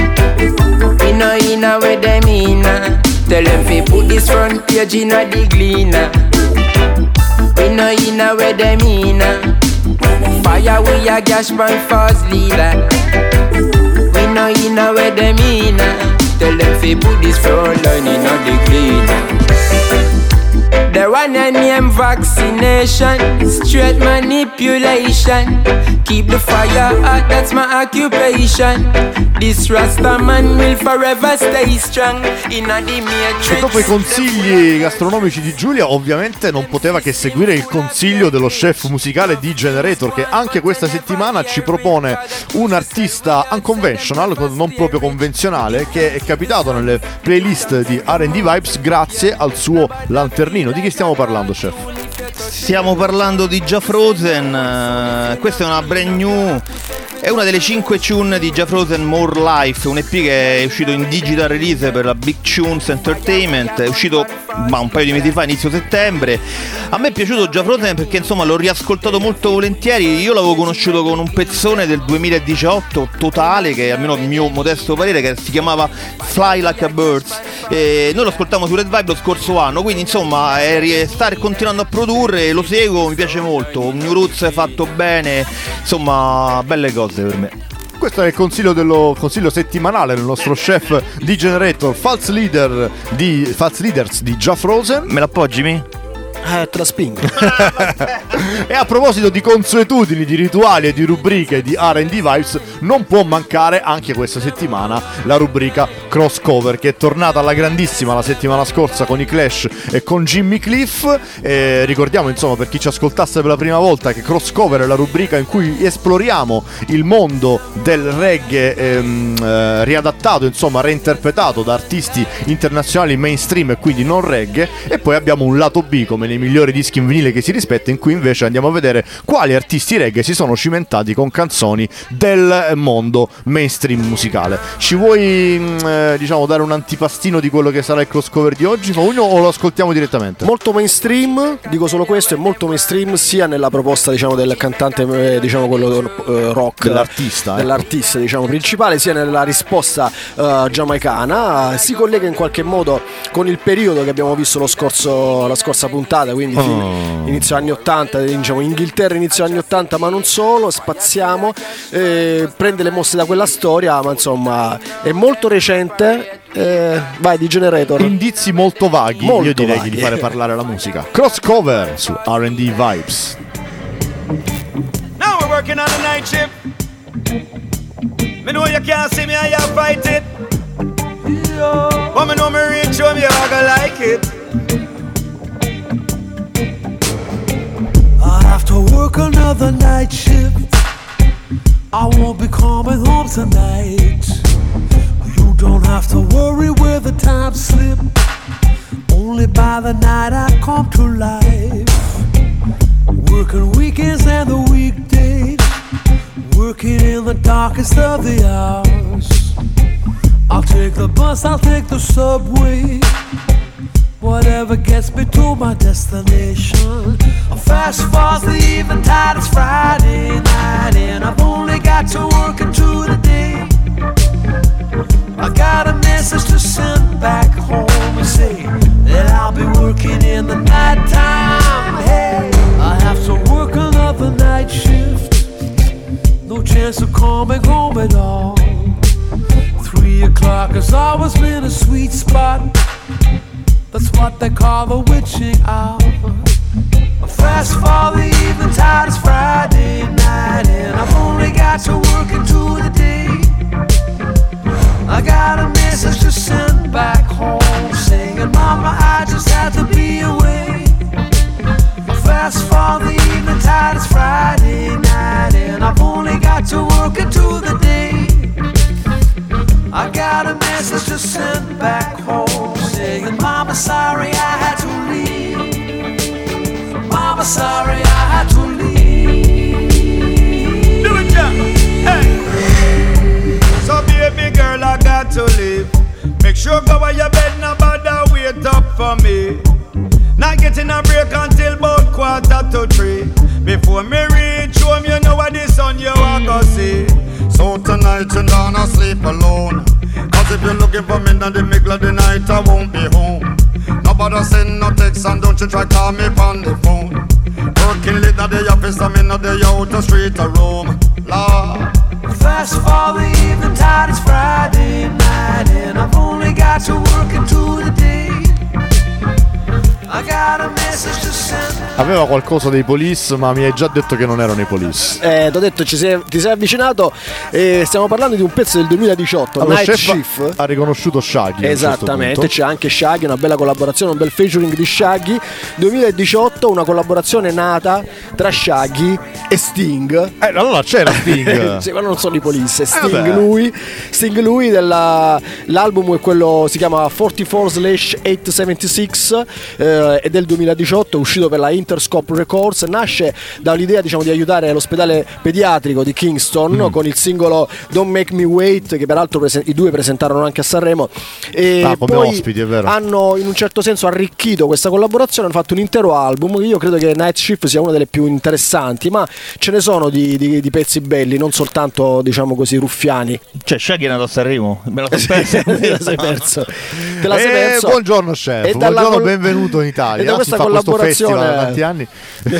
We no inna where them inna. Tell them fi put this front page inna the Gleaner. We no inna where them inna. Fire we a gash pon false leader. We no inna where them inna. Tell them fi put this front line inna the Gleaner. The one I name vaccination, straight manipulation. Keep the fire hot, that's my occupation. This Rasta man will forever stay strong in a the matrix. E dopo i consigli gastronomici di Giulia, ovviamente non poteva che seguire il consiglio dello chef musicale D Generator, che anche questa settimana ci propone un artista unconventional, non proprio convenzionale, che è capitato nelle playlist di R and D Vibes grazie al suo lanternino. Di chi stiamo parlando, chef? Stiamo parlando di Jah Frozen. uh, Questa è una brand new, è una delle cinque tune di Jah Frozen More Life, un E P che è uscito in digital release per la Big Tunes Entertainment. È uscito ma un paio di mesi fa, inizio settembre. A me è piaciuto Jah Frozen perché insomma l'ho riascoltato molto volentieri. Io l'avevo conosciuto con un pezzone del duemiladiciotto totale, che almeno a mio modesto parere, che si chiamava Fly Like a Birds. E noi lo ascoltiamo su Red Vibe lo scorso anno, quindi insomma è, sta continuando a produrre, lo seguo, mi piace molto. New Roots fatto bene, insomma belle cose per me. Questo è il consiglio dello consiglio settimanale del nostro chef D Generator, False Leader di False Leaders di Jah Frozen. Me l'appoggi mi? Eh, te la spingo. E a proposito di consuetudini, di rituali e di rubriche di R and D Vibes, non può mancare anche questa settimana la rubrica Crosscover, che è tornata alla grandissima la settimana scorsa con i Clash e con Jimmy Cliff. E ricordiamo insomma, per chi ci ascoltasse per la prima volta, che Crosscover è la rubrica in cui esploriamo il mondo del reggae ehm, eh, riadattato, insomma reinterpretato da artisti internazionali mainstream e quindi non reggae. E poi abbiamo un lato B, come nei migliori dischi in vinile che si rispetta, in cui invece andiamo a vedere quali artisti reggae si sono cimentati con canzoni del mondo mainstream musicale. Ci vuoi eh, diciamo dare un antipastino di quello che sarà il Crosscover di oggi, Fauno, o lo ascoltiamo direttamente? Molto mainstream, dico solo questo, è molto mainstream sia nella proposta diciamo del cantante, eh, diciamo quello eh, rock dell'artista, dell'artista ecco. diciamo principale, sia nella risposta eh, giamaicana. Si collega in qualche modo con il periodo che abbiamo visto lo scorso la scorsa puntata, quindi oh. inizio anni ottanta, diciamo Inghilterra inizio anni ottanta, ma non solo, spaziamo, eh, prende le mosse da quella storia, ma insomma è molto recente. Eh, vai di Generator. Indizi molto vaghi, molto io direi vaghi. di fare parlare la musica. Crosscover su R and D Vibes. Now we're working on a night shift. Me know you can't see me and you fight it. But me know me reach home, you all gonna like it. I have to work another night shift. I won't be coming home tonight. You don't have to worry where the time slip. Only by the night I come to life. Working weekends and the weekdays. Working in the darkest of the hours. I'll take the bus, I'll take the subway. Whatever gets me to my destination. Fast falls the eventide, it's Friday night, and I've only got to work into the day. I got a message to send back home and say that I'll be working in the night time. Hey, I have to work another night shift. No chance of coming home at all. Three o'clock has always been a sweet spot. That's what they call the witching hour. Fast for the eventide, it's Friday night, and I've only got to work into the day. I got a message to send back home saying, Mama, I just had to be away. Fast for the eventide, it's Friday night, and I've only got to work into the day. I got a message to send back home saying, Mama, sorry I had to leave. Mama, sorry I had to leave. Do it, Jack. Hey. So baby girl, I got to leave. Make sure go on your bed, no bother wait up for me. Not getting a break until about quarter to three. Before me reach reach home, you know what the sun you are gonna see. So tonight you don't sleep alone. Cause if you're looking for me in the middle of the night, I won't be home. Nobody send no text and don't you try call me on the phone. Working late at the office, I'm in the out the street of Rome. Lord. Fast forward, the evening tide is Friday night, and I've only got to work into the day. I got a message to send. Aveva qualcosa dei Police, ma mi hai già detto che non erano i Police. Eh, ti ho detto, ci sei, ti sei avvicinato. E stiamo parlando di un pezzo del duemiladiciotto, Allora, Night Chef Shift. ha riconosciuto Shaggy. a un certo Esattamente, punto. c'è anche Shaggy, una bella collaborazione, un bel featuring di Shaggy. duemiladiciotto, una collaborazione nata tra Shaggy e Sting. Eh, allora c'era Sting. Sì, ma non sono i Police, è Sting vabbè. lui. Sting lui della, l'album è quello, si chiama quarantaquattro slash ottocentosettantasei, eh, è del duemiladiciotto, è uscito per la Interscope Records. Nasce dall'idea, diciamo, di aiutare l'ospedale pediatrico di Kingston Mm. con il singolo Don't Make Me Wait, che peraltro prese- i due presentarono anche a Sanremo. E Ah, come poi ospiti, è vero. hanno in un certo senso arricchito questa collaborazione, hanno fatto un intero album. Io credo che Night Shift sia una delle più interessanti, ma ce ne sono di, di- di pezzi belli, non soltanto, diciamo così, ruffiani. Cioè, Shaggy è nato a Sanremo, me la sono persa. Te la sei perso. Te la sei Eh, perso. buongiorno chef, E dalla buongiorno, col- benvenuto in Italia. e da Si questa fa questo collaborazione- festival da tanti anni.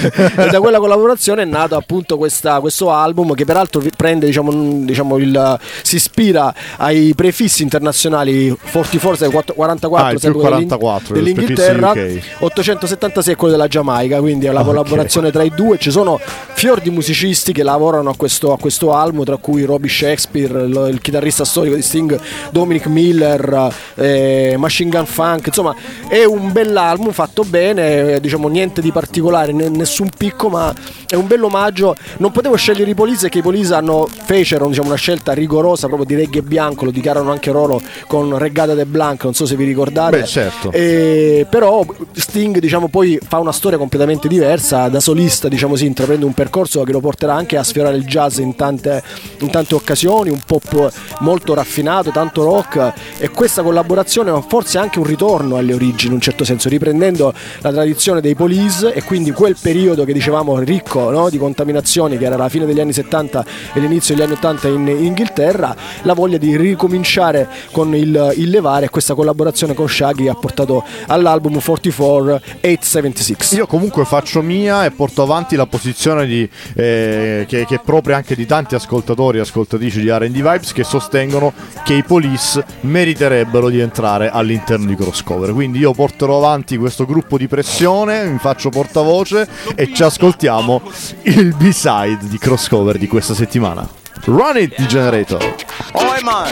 e da quella collaborazione è nato appunto questa- questo album, che peraltro vi- prende, diciamo, un- diciamo il, si ispira ai prefissi internazionali quarantaquattro, quarantaquattro Ah, il sempre più dell'Ing- quarantaquattro, il dell'Inghilterra, prefisso U K. ottocentosettantasei è quello della Giamaica, quindi è la Ok. collaborazione tra i due. Ci sono fior di musicisti che lavorano a questo, a questo album, tra cui Robbie Shakespeare, il, il chitarrista storico di Sting, Dominic Miller, eh, Machine Gun Funk. Insomma, è un bell'album fatto bene, eh, diciamo niente di particolare, ne- nessun picco, ma è un bel omaggio. Non potevo scegliere i Police, perché i Police hanno, fecero, diciamo, una scelta rigorosa proprio di reggae bianco, lo dichiarano anche loro con Reggae de Blanc, non so se vi ricordate. Beh, certo. E, però Sting, diciamo, poi fa una storia completamente diversa, da solista, diciamo, si intraprende un percorso che lo porterà anche a sfiorare il jazz in tante, in tante occasioni, un pop molto raffinato, tanto rock, e questa collaborazione è forse anche un ritorno alle origini, in un certo senso, riprendendo la tradizione dei Police e quindi quel periodo che dicevamo ricco, no, di contaminazioni, che era la fine degli anni settanta e l'inizio degli anni ottanta in Inghilterra, la voglia di ricominciare con il, il levare, e questa collaborazione con Shaggy ha portato all'album quarantaquattro ottocentosettantasei. Io comunque faccio mia e porto avanti la posizione di, eh, che, che è propria anche di tanti ascoltatori e ascoltatrici di R and D Vibes, che sostengono che i Police meriterebbero di entrare all'interno di Crossover. Quindi io porterò avanti questo gruppo di pressione, mi faccio portavoce e ci ascoltiamo il B-side di Crossover di questa settimana. Run it, di Generator. Oi man,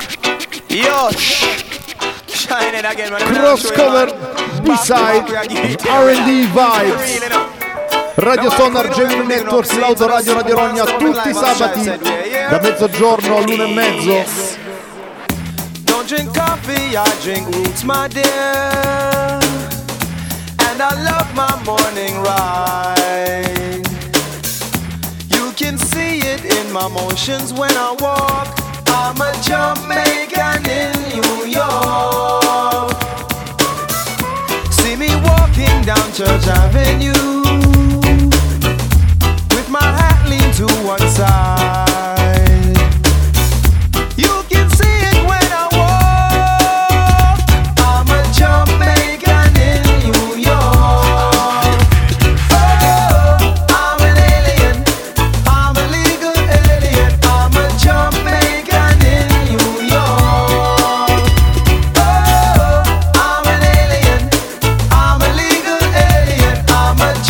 yo, shine it again, man. Crossover B-side R and D Vibes. Radio Sonar, Gemini Networks, l'autoradio Radio Rogna, tutti i sabati da mezzogiorno all'una e mezzo. Don't drink coffee, I drink roots, my dear. And I love my morning ride. You can see it in my motions when I walk. I'm a Jamaican in New York. See me walking down Church Avenue with my hat leaned to one side. You can see it when I walk. I'm a Jamaican in New York. Oh, I'm an alien. I'm a legal alien. I'm a Jamaican in New York. Oh, I'm an alien. I'm a legal alien. I'm a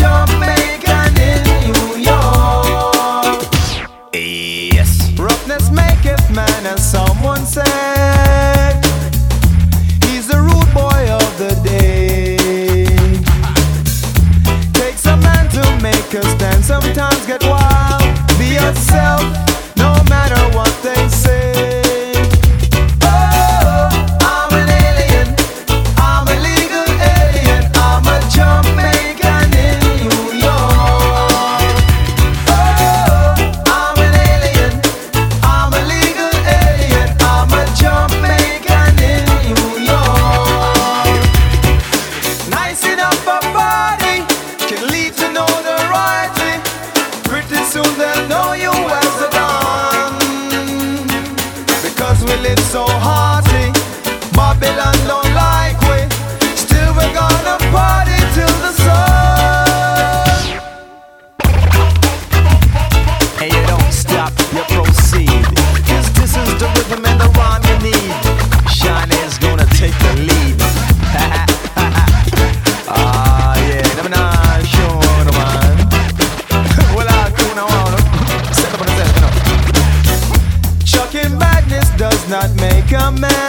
gonna take the lead. Ah, yeah, never not sure, man. Well, I do now, set up on the set, you know. Shocking badness does not make a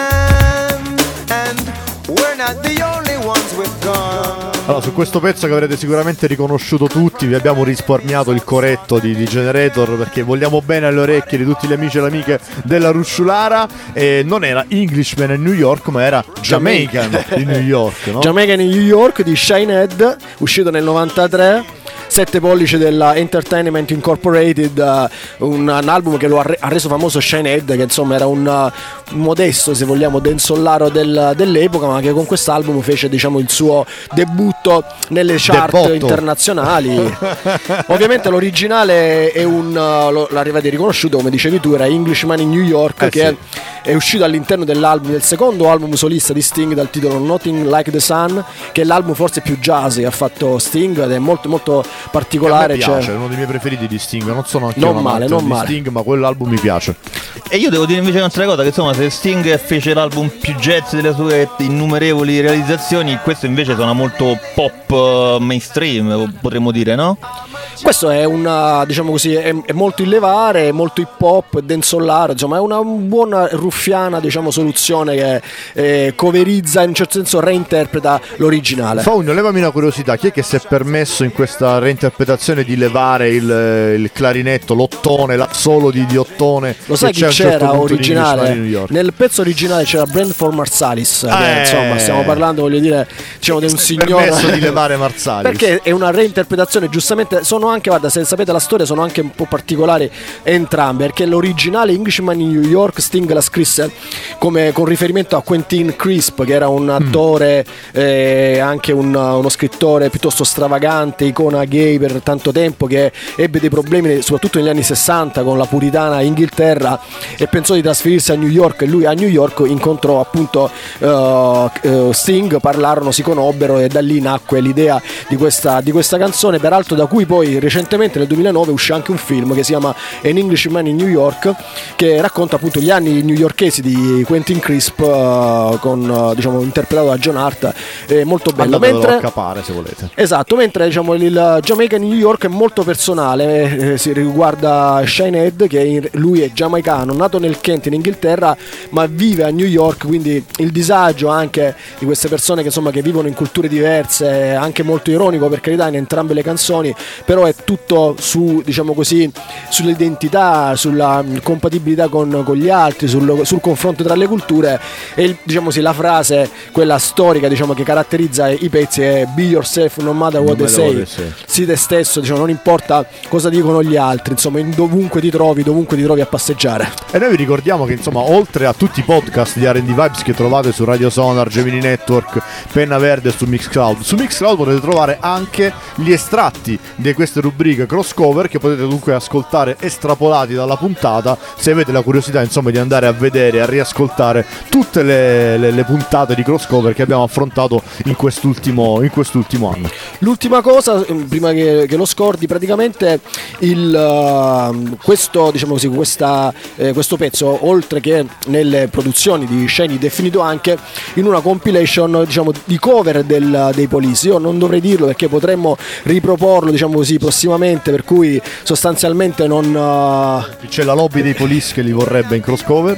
man, and we're not the only ones with guns. Allora, su questo pezzo che avrete sicuramente riconosciuto tutti, vi abbiamo risparmiato il corretto di, di Generator perché vogliamo bene alle orecchie di tutti gli amici e le amiche della Rusciulara. E non era Englishman in New York, ma era Jamaican in New York, no? Jamaican in New York di Shinehead, uscito nel novantatré. Sette pollici della Entertainment Incorporated, uh, un, un album che lo ha, re- ha reso famoso Shinehead, che insomma era un, uh, un modesto, se vogliamo, densollaro del, dell'epoca, ma che con quest'album fece, diciamo, il suo debutto nelle chart Debotto. internazionali. Ovviamente l'originale è un, uh, lo, l'arrivate riconosciuto, come dicevi tu, era Englishman in New York, Eh, che sì. è, è uscito all'interno dell'album, del secondo album solista di Sting dal titolo Nothing Like the Sun, che è l'album forse più jazz che ha fatto Sting ed è molto molto particolare. A me piace, cioè, è uno dei miei preferiti di Sting. Non sono anche Non un male, amante non di male. Sting, ma quell'album mi piace. E io devo dire invece un'altra cosa, che insomma se Sting fece l'album più jazz delle sue innumerevoli realizzazioni, questo invece suona molto pop eh, mainstream, potremmo dire, no? questo è una, diciamo così, è, è molto in levare, è molto hip hop, densollare, insomma è una buona ruffiana, diciamo, soluzione che eh, coverizza, in un certo senso reinterpreta l'originale. Faugno, levami una curiosità, chi è che si è permesso in questa reinterpretazione di levare il, il clarinetto, l'ottone, l'assolo di, di ottone? Lo sai chi c'è a un certo c'era punto di originale? Englishman in New York? Nel pezzo originale c'era Brentford Marsalis, Ah, che, eh. insomma stiamo parlando, voglio dire, diciamo di un signore Permesso di levare Marsalis. perché è una reinterpretazione, giustamente. Sono anche, guarda, se sapete la storia, sono anche un po' particolari entrambe, perché l'originale Englishman in New York Sting la scrisse come con riferimento a Quentin Crisp, che era un attore, eh, anche un, uno scrittore piuttosto stravagante, icona gay per tanto tempo, che ebbe dei problemi soprattutto negli anni sessanta con la puritana Inghilterra e pensò di trasferirsi a New York, e lui a New York incontrò appunto uh, uh, Sting, parlarono, si conobbero e da lì nacque l'idea di questa, di questa canzone, peraltro da cui poi recentemente nel duemilanove uscì anche un film che si chiama An Englishman in New York, che racconta appunto gli anni newyorkesi di Quentin Crisp, uh, con uh, diciamo interpretato da John Hart, è molto bello. Andatevelo Mentre a capare se volete. Esatto, mentre diciamo il Jamaican in New York è molto personale, eh, si riguarda Shinehead, che in- lui è giamaicano, nato nel Kent in Inghilterra, ma vive a New York, quindi il disagio anche di queste persone che insomma che vivono in culture diverse è anche molto ironico, per carità, in entrambe le canzoni, però è tutto su, diciamo così, sull'identità, sulla mh, compatibilità con, con gli altri, sul, sul confronto tra le culture, e il- diciamo sì, la frase, quella storica, diciamo, che caratterizza i pezzi è "Be yourself no matter what No they matter what say", they say. sii te stesso, diciamo, non importa cosa dicono gli altri, insomma, in dovunque ti trovi, dovunque ti trovi a passeggiare. E noi vi ricordiamo che insomma, oltre a tutti i podcast di R and D Vibes che trovate su Radio Sonar, Gemini Network, Penna Verde e su Mixcloud, su Mixcloud potete trovare anche gli estratti di queste rubriche crossover che potete dunque ascoltare estrapolati dalla puntata, se avete la curiosità insomma di andare a vedere, a riascoltare tutte le, le- le puntate di crossover che abbiamo affrontato in quest'ultimo, in quest'ultimo anno. L'ultima cosa, eh, prima che, che lo scordi, praticamente il, uh, questo, diciamo così, questa, eh, questo pezzo, oltre che nelle produzioni di Shiny, definito anche in una compilation, diciamo, di cover del, dei Police. Io non dovrei dirlo perché potremmo riproporlo, diciamo così, prossimamente, per cui sostanzialmente non... uh, C'è la lobby dei Police che li vorrebbe in crossover.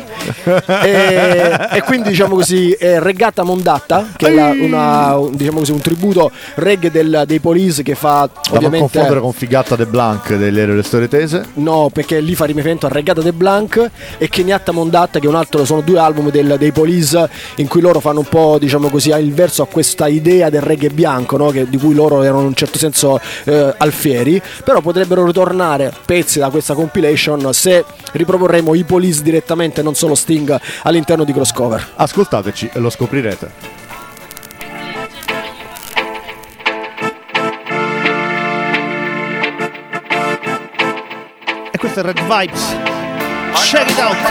e, e quindi diciamo così è Regatta Mondatta, che è la- una, un- diciamo così, un tributo reggae del- dei Police, che fa Da non ovviamente confondere con Figatta de Blanc delle delle storie tese. no, perché lì fa riferimento a Regata de Blanc e Kenyatta Mondatta, che è un altro, sono due album del- dei Police in cui loro fanno un po', diciamo così, il verso a questa idea del reggae bianco, no? Che, di cui loro erano in un certo senso eh, alfieri, però potrebbero ritornare pezzi da questa compilation se riproporremo i Police direttamente, non solo Sting all'interno di Crosscover. Ascoltateci e lo scoprirete. E questo è Red Vibes. Check it out.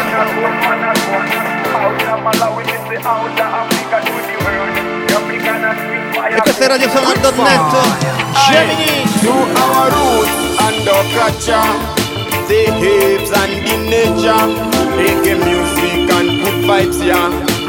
E questo è Radio Sonar punto net. Gemini. To our roots and our culture, the hips and the nature, reggae music and good vibes, yeah.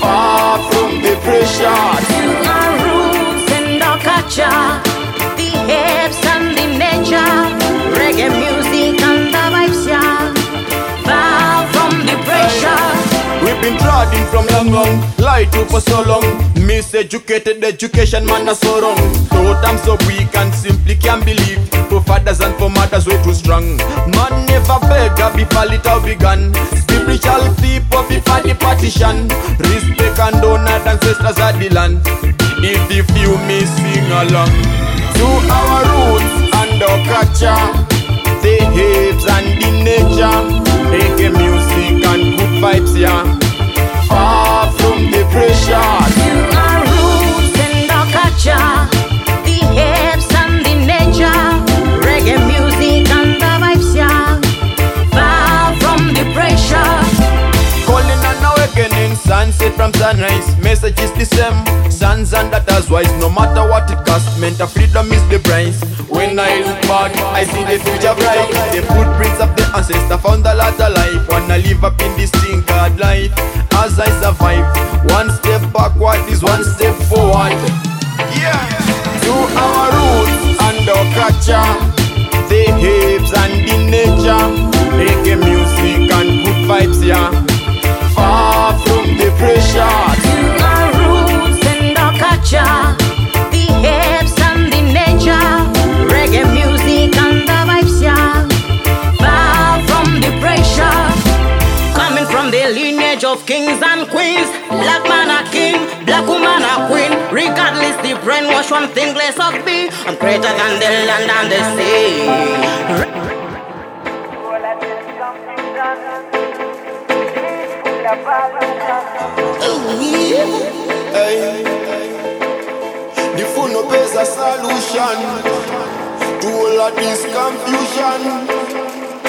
far from the pressure. To our roots and our culture, the hips and the nature, reggae music and the vibes, yeah. Far from the pressure. We've been trotting from long long, light to for so long. Miseducated education man are so wrong. Thought I'm so weak and simply can't believe. For fathers and for mothers way too strong. Man never better before it all begun. Spiritual people before the partition. Respect and honor ancestors of the land. If you feel me sing along. To our roots and our culture, the hips and the nature, reggae music and good vibes, yeah. Far from the pressure. To our roots and our culture, the hips and the nature, reggae music and the vibes, yeah. Far from the pressure. Calling an awakening, sunset from sunrise. Message is the same, sons and daughters wise. No matter what it costs, mental freedom is the price. When I look back, I see the future bright. The footprints of the ancestor found a lot of life. Wanna live up in this thing called life. As I survive, one step backward is one step forward. Yeah. To our roots and our culture, the hips and the nature, reggae music and good vibes, yeah. Far from the pressure. To our roots and our culture, the hips and the nature, reggae music and the vibes, yeah. Far from the pressure. Coming from the lineage of kings and queens, black man a king, black woman a queen. Regardless the brainwash, one thing less of me, I'm greater than the land and the sea. Hey, the phone no pays a solution to all of this confusion.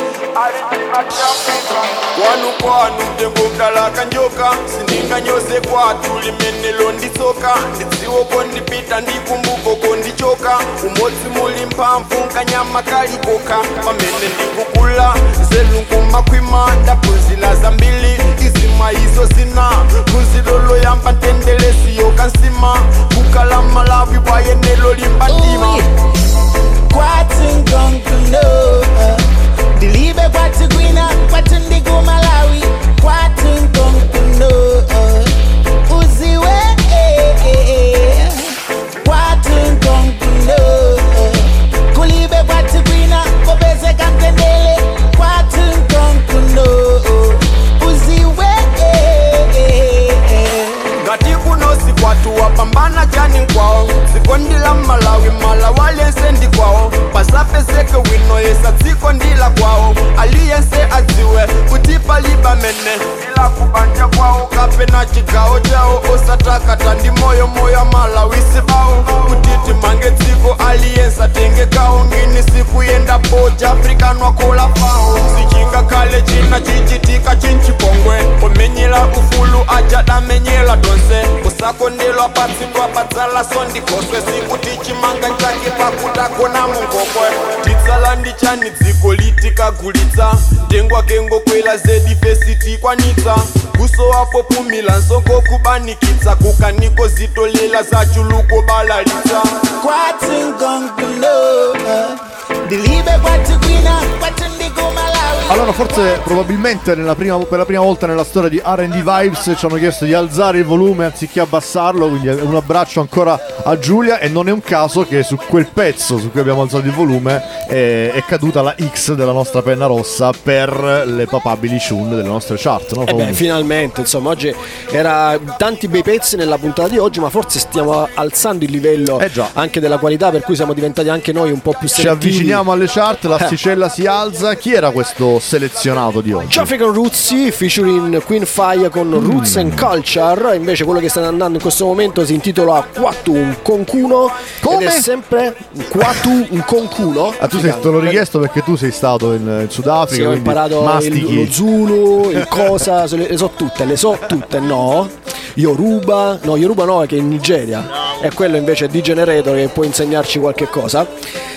Kwanu kwanu ndengomdala kanjoka sininga nyose kwatu limene londitsoka ndidziwo kondipita ndikumbuko kondichoka umodzi muli mphamvu nkanyama kalikoka pamene ndikukula zelunkumakhwima ndaphunzira zambiri izima izo zina phunziro loyamba ntendelesiyo kansima kukala malawi bwayenelo limbatima kwatingonkuno dilibe kwatigwina kwatindigu Malawi kwatingonkuno uziwe kwatingonkuno kulibe kwatigwina kobeze kantendele kwatingonkuno uziwe ngati kunosi kwatu wapambana chani kwao zikondila Malawi mala walense ndi kwao pasapeseke wino yesa zikondila kwao aliyense adziwe kuti paliba mene ila kubanja kwao kapena chigawo chao osatakata ndi moyo moyo Malawi sibao kutiti mange dziko aliyense atenge kao ngini sikuyenda poja afrikanwa kola fao sichinga kale china chichitika chinchipongwe omenyela ufulu ajadamenyela donse usakondelwa patsidwa padzala sondikoswe sikuti chimanga nchake pakutakona mungokwe titsala ndichani dziko litikagulitsa ndengwa kengo kwela zedifesiti kwanitsa guso wapo pumila nsongo kubanikitsa kukaniko zitolela zachuluko balalitsa kwatingonkuno dilibe kwatigwina kwatindigu Malawi. Allora forse probabilmente nella prima, per la prima volta nella storia di R and D Vibes ci hanno chiesto di alzare il volume anziché abbassarlo, quindi un abbraccio ancora a Giulia e non è un caso che su quel pezzo su cui abbiamo alzato il volume è, è caduta la X della nostra penna rossa per le papabili tune delle nostre chart, no? Eh beh, finalmente, insomma, oggi era tanti bei pezzi nella puntata di oggi, ma forse stiamo alzando il livello eh già. anche della qualità, per cui siamo diventati anche noi un po' più selettivi. Ci avviciniamo alle chart, l'asticella eh. si alza. Chi era questo selezionato di oggi? African Rootsy featuring Queen Fire con mm. Roots and Culture. Invece quello che sta andando in questo momento si intitola Quatu un concuno. Come? Ed è sempre Quatu un concuno. Ah, tu sei, te l'ho richiesto perché tu sei stato in, in Sudafrica. Sì, ho imparato il, lo Zulu, il cosa, le, le so tutte, le so tutte, no? Yoruba, no Yoruba no, che è in Nigeria. E quello invece è D Generator che può insegnarci qualche cosa.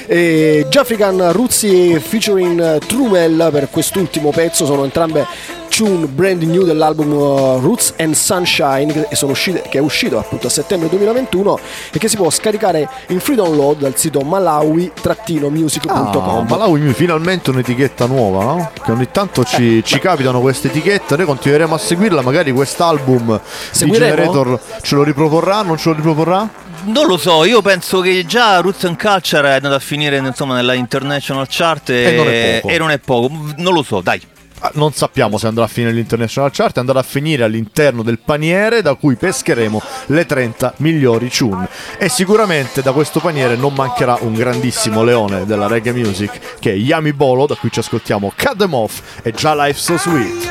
E African Rootsy featuring Trumel per quest'ultimo pezzo, sono entrambe tune brand new dell'album uh, Roots and Sunshine, che, sono uscite, che è uscito appunto a settembre duemilaventuno e che si può scaricare in free download dal sito malawi music punto com. Ah, Malawi, finalmente un'etichetta nuova, no? Che ogni tanto ci, ci capitano queste etichette, noi continueremo a seguirla, magari quest'album di Generator ce lo riproporrà, non ce lo riproporrà? Non lo so, io penso che già Roots and Culture è andato a finire insomma nella International Chart e, e non è poco. E non è poco, non lo so, dai. Non sappiamo se andrà a finire l'International Chart, andrà a finire all'interno del paniere da cui pescheremo le trenta migliori tune. E sicuramente da questo paniere non mancherà un grandissimo leone della reggae music, che è Yami Bolo, da cui ci ascoltiamo Cut Them Off e Già Life So Sweet.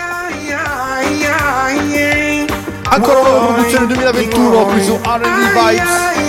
Ancora una nuova produzione duemilaventuno qui su R and D Vibes,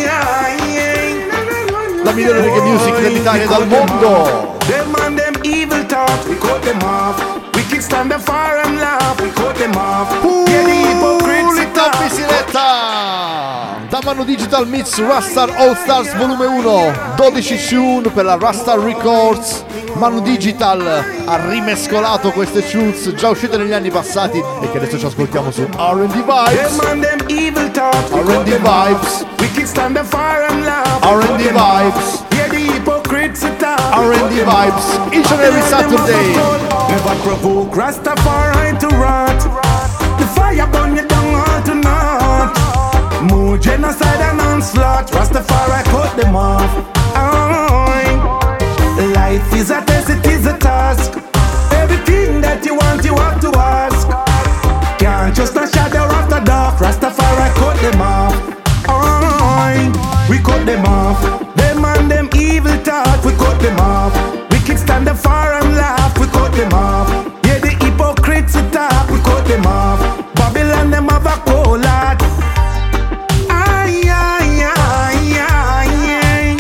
la migliore reggae music dell'Italia e dal mondo. Them and them evil talk, we cut them off. We kickstand the fire and laugh, we cut them off. Yeah, the hypocrites Pulita da Manu Digital Meets Rustar All Stars volume uno, dodici tune per la Rustar Records. Manu Digital ha rimescolato queste tunes già uscite negli anni passati e che adesso ci ascoltiamo su R and D Vibes. Them and them evil talk, we R and D cut them off. Vibes. We kickstand the fire and laugh, we R and cut D them off. Vibes. Yeah, the hypocrites talk, R and D Vibes each and every Saturday. Never provoke Rastafari to rot. The fire burn you down all to naught. More genocide and onslaught. Rastafari cut them off. Aye. Life is a test, it is a task. Everything that you want, you have to ask. Can't just a shadow after dark. Rastafari cut them off. Aye. We cut them off. Them and them evil talk, we cut them off. We kickstand the fire and laugh, we cut them off. Yeah, the hypocrites talk, we cut them off. Babylon them have a cold heart. Aye, aye, aye, aye, aye.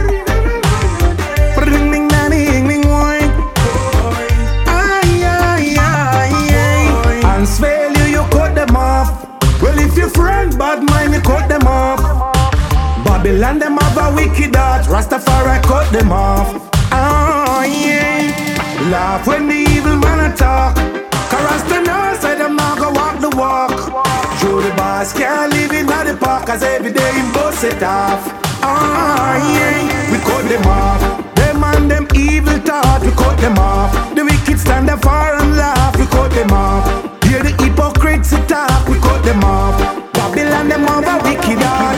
Ring, ding, ding, ding, ding, boy. Aye, aye, aye, aye. And spell you, you cut them off. Well, if you friend bad mind, you cut them off. Babylon them have a wicked heart. Rastafari cut them off. Oh yeah. Laugh when the evil man attack. Cause Rasta know say them not go walk the walk. Through the bars can't live in the park. Cause every day him bust it off. Oh yeah. We cut them off. Them and them evil thought. We cut them off. The wicked stand there far and laugh. We cut them off. Hear the hypocrites talk. We cut them off. Babylon them have a wicked heart.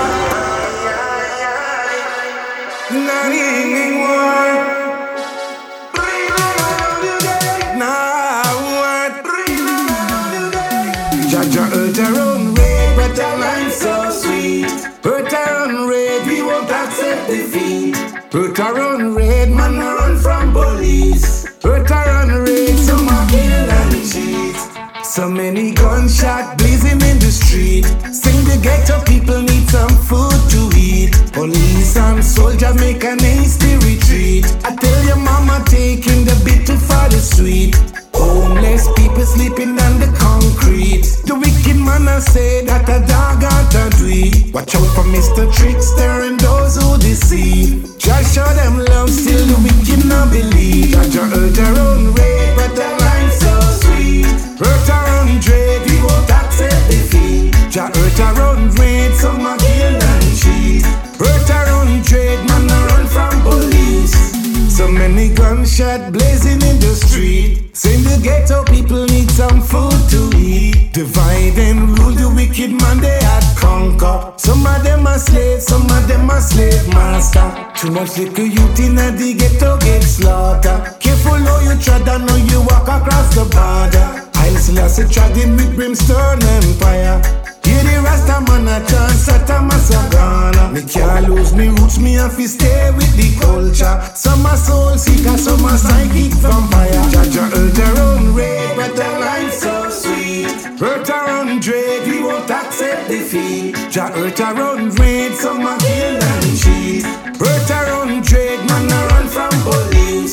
Jaja earth around red, but our line so sweet. Earth around red, we won't accept defeat. Earth around red, man, I run from police. Earth around red, some are kill and cheat. So many gunshots blazing in the street. Sing the ghetto people need some food to eat. Police and soldiers make an hasty retreat. I tell your mama taking the bitter for the sweet. Homeless people sleeping on the concrete. The wicked man I say that a dog out a tweet. Watch out for Mister Trickster and those who deceive. Just show them love, still the wicked not believe. Jaja earth around red, but the line so sweet. Earth around dread, we won't accept defeat. Jah earth around red, some a kill and cheat. Earth around dread, man a run from police. So many gunshots blazing in the street. Saying the ghetto people need some food to eat. Divide and rule, the wicked man they had conquer. Some of them are slaves, some of them are slave master. Too much little youth in the ghetto get slaughtered. Careful how you tread and how you walk across the border. I'll Selassie treading with brimstone empire. Hear the Rasta man a chant Sata Masagana. Me can't lose me roots, me have to stay with the culture. Some are soul seeker, some are psychic vampire. Jaja earth around red, but the line so sweet. Earth around dread, we won't accept defeat. Jah earth around red, some are kill and cheat. Earth around dread, man a run from police.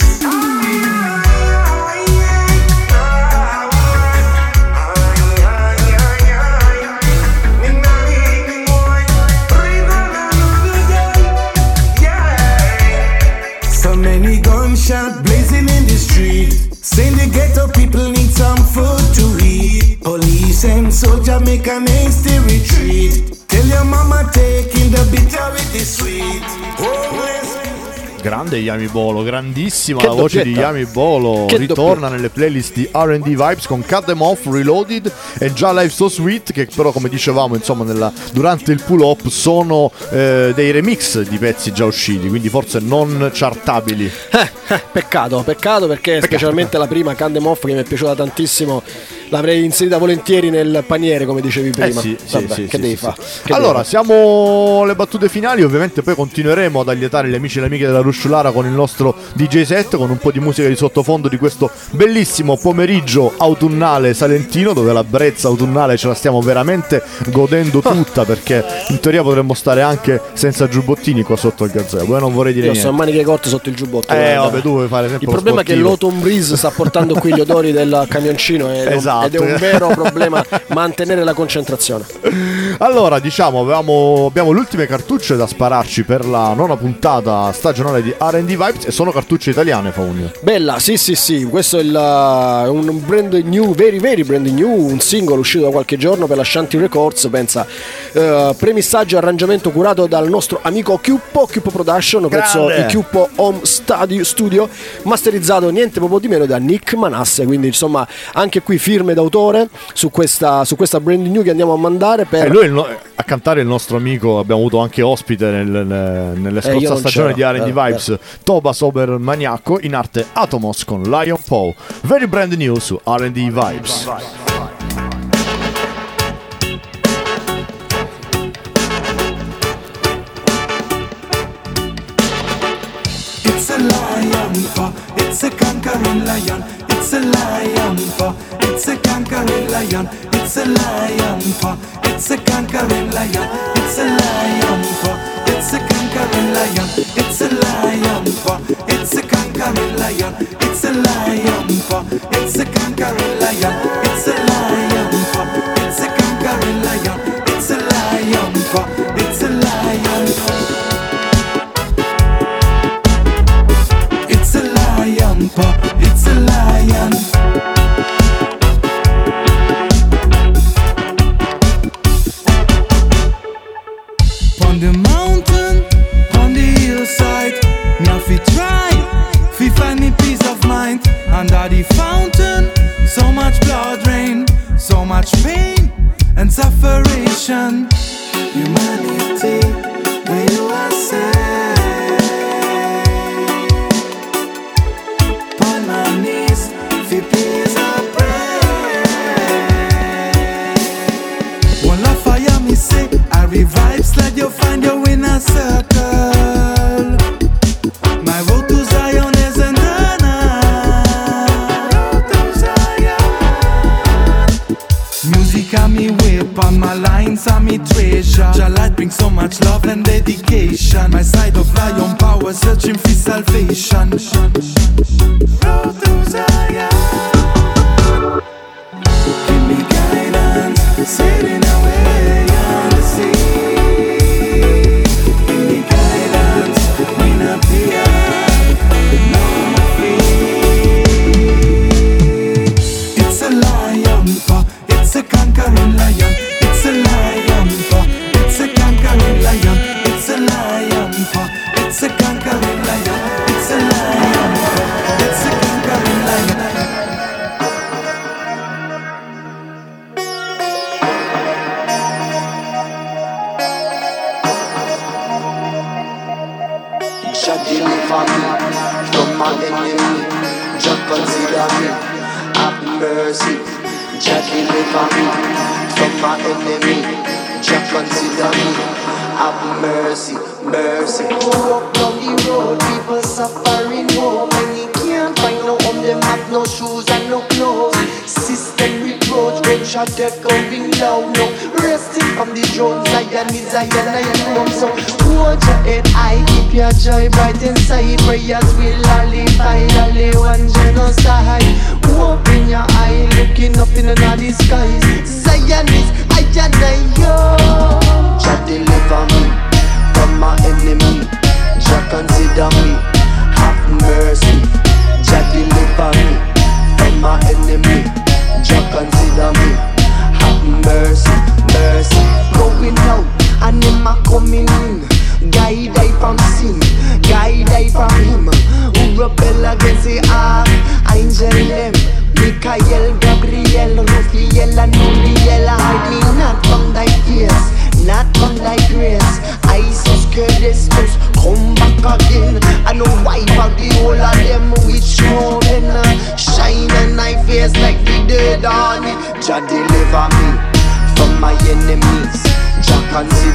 Many gunshots blazing in the street. Saying the ghetto people need some food send soldier make an hasty retreat. Tell your mama taking the bitter with the sweet. Always. Grande Yami Bolo, grandissima Che la voce di doppietta. Yami Bolo. Che Ritorna nelle playlist di R and D Vibes con Cut Them Off, Reloaded e già Life So Sweet, che però come dicevamo insomma nella, durante il pull up sono eh, dei remix di pezzi già usciti, quindi forse non chartabili. Eh, eh, peccato, peccato perché peccato. Specialmente la prima Cut Them Off che mi è piaciuta tantissimo, l'avrei inserita volentieri nel paniere come dicevi prima. Eh sì, Vabbè, sì, che sì, devi sì, fare? sì. Allora siamo alle battute finali, ovviamente poi continueremo ad allietare gli amici e le amiche della Rusciulara con il nostro D J set, con un po' di musica di sottofondo di questo bellissimo pomeriggio autunnale salentino, dove la brezza autunnale ce la stiamo veramente godendo tutta, perché in teoria potremmo stare anche senza giubbottini qua sotto il gazebo, eh, non vorrei dire Io niente. sono maniche corte sotto il giubbotto. Eh guarda. vabbè, tu vuoi fare sempre il lo problema è che sportivo. l'autumn breeze sta portando qui gli odori del camioncino ed, Esatto. ed è un vero problema mantenere la concentrazione. Allora, diciamo, avevamo, abbiamo le ultime cartucce da spararci per la nona puntata stagionale di R and D Vibes e sono cartucce italiane, Faunio. Bella, sì sì sì, questo è il, uh, un brand new, very very brand new, un singolo uscito da qualche giorno per la Shanty Records, pensa, uh, premissaggio e arrangiamento curato dal nostro amico Chiuppo, Chiuppo Production, prezzo il Chiuppo Home Studio, Studio, masterizzato niente proprio di meno da Nick Manasse, quindi insomma anche qui firme d'autore su questa, su questa brand new che andiamo a mandare per... E lui il no- a cantare il nostro amico, abbiamo avuto anche ospite nel, nel, nelle Eh, io scorsa non stagione c'ero. di R and D Eh, Vibes, eh. Toba Sober Maniaco, in arte Atomos con Lion Poe. Very brand new su R and D Vibes. It's a lion paw, it's a conquering lion. It's a lion paw, it's a conquering lion. It's a lion paw, it's a conquering lion. It's a lion paw, it's a conquering lion. It's a lion paw, it's a conquering lion. It's a lion paw, it's a conquering lion. It's a lion paw, it's a conquering lion. It's a lion paw, it's a lion. It's a lion paw, it's a lion. On the mountain, on the hillside, me have to try, fi find me peace of mind. Under the fountain, so much blood rain, so much pain and sufferation. Humanity, where you are safe. On my knees, fi peace of prayer. One love fire me say, I revive, let you find your inner circle. My road to Zion is eternal. Road to Zion. Music and me whip on my lines and me treasure. Jah light brings so much love and dedication. My side of lion power searching for salvation. Road to Zion. Give me guidance, sailing away on the sea. Give me guidance, when I appear, no more free. It's a lion paw, it's a conquering lion. It's a lion paw, it's a conquering lion. It's a lion paw, it's a conquering lion. It's a lion paw, it's a conquering lion. Jah deliver me from my enemy. Jah consider me, have mercy. Jah deliver me from my enemy. Jah consider me, have mercy, mercy. Walk down the road, people suffering home. Many can't find no home, them have no shoes and no clothes. System reproach, gunshot they're coming down. No resting from the throne, Zion is Zion, I am so. Hold your head high, keep your joy bright inside. Prayers will nullify only one genocide. Open your eye, looking up in the skies. Zion is I and I, yo. Jah deliver me from my enemy. Jah consider me, have mercy. Jah deliver me from my enemy. Jah consider me, have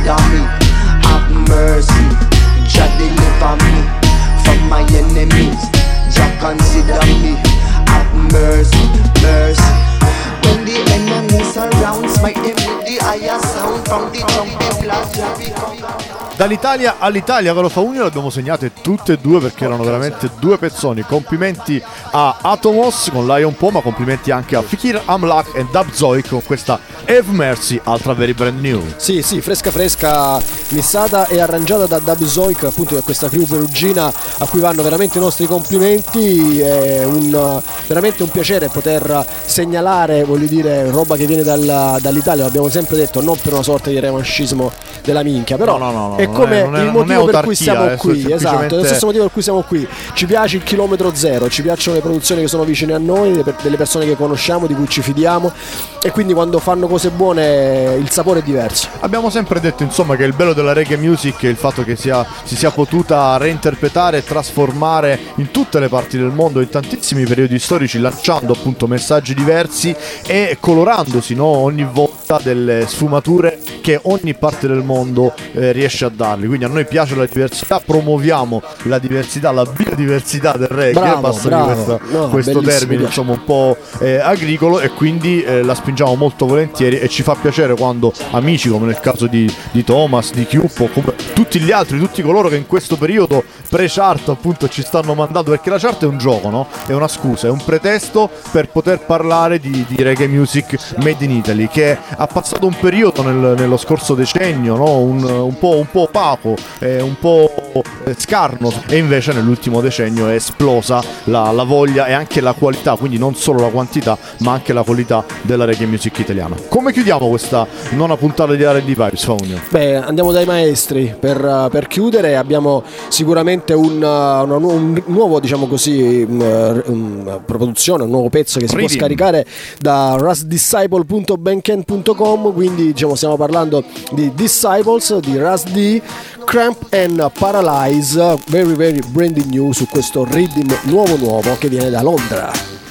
consider me. Have mercy, Jah deliver me from my enemies. Jah consider me. Have mercy, mercy. When the enemy surrounds, smite them with the higher sound from the trumpet blast. Jah become. Dall'Italia all'Italia, caro Faunio, le abbiamo segnate tutte e due perché erano veramente due pezzoni. Complimenti a Atomos con Lion Po, ma complimenti anche a Fikir Amlak e Dub Zoic con questa Have Mercy, altra very brand new. Sì, sì, fresca fresca, missata e arrangiata da Dub Zoic, appunto, da questa crew perugina a cui vanno veramente i nostri complimenti. È un, veramente un piacere poter segnalare, voglio dire, roba che viene dal, dall'Italia, l'abbiamo sempre detto, non per una sorta di revanchismo della minchia, però no, no, no, è come non è, non è, il motivo non è per cui siamo eh, qui, semplicemente... esatto, è lo stesso motivo per cui siamo qui. Ci piace il chilometro zero, ci piacciono le produzioni che sono vicine a noi, delle persone che conosciamo, di cui ci fidiamo, e quindi quando fanno cose buone il sapore è diverso. Abbiamo sempre detto, insomma, che il bello della reggae music è il fatto che sia, si sia potuta reinterpretare e trasformare in tutte le parti del mondo, in tantissimi periodi storici, lanciando appunto messaggi diversi e colorandosi, no, ogni volta delle sfumature che ogni parte del mondo eh, riesce a darli. Quindi a noi piace la diversità, promuoviamo la diversità, la biodiversità del reggae, bravo, passami bravo. Questa, No, questo termine, insomma, un po' eh, agricolo, e quindi eh, la spingiamo molto volentieri, e ci fa piacere quando amici come nel caso di, di Thomas, di Chiuppo, come tutti gli altri, tutti coloro che in questo periodo pre-chart appunto ci stanno mandando, perché la chart è un gioco, no? È una scusa, è un pretesto per poter parlare di, di reggae music made in Italy, che ha passato un periodo nel, nello scorso decennio, no? un, un po', un po' opaco, eh, un po' scarno, e invece nell'ultimo decennio è esplosa la, la voglia e anche la qualità, quindi non solo la quantità ma anche la qualità della reggae music italiana. Come chiudiamo questa nona puntata di R and D Vibes, Faunio? Beh, andiamo dai maestri per, per chiudere. Abbiamo sicuramente un, una, un nuovo, diciamo così, un, un, produzione, un nuovo pezzo che si Reading. può scaricare da rusdisciple punto bandcamp punto com. Quindi, diciamo, stiamo parlando di Disciples, di Ras D, Cramp and Paralyze, very very brand new su questo Reading nuovo nuovo che viene da Londra.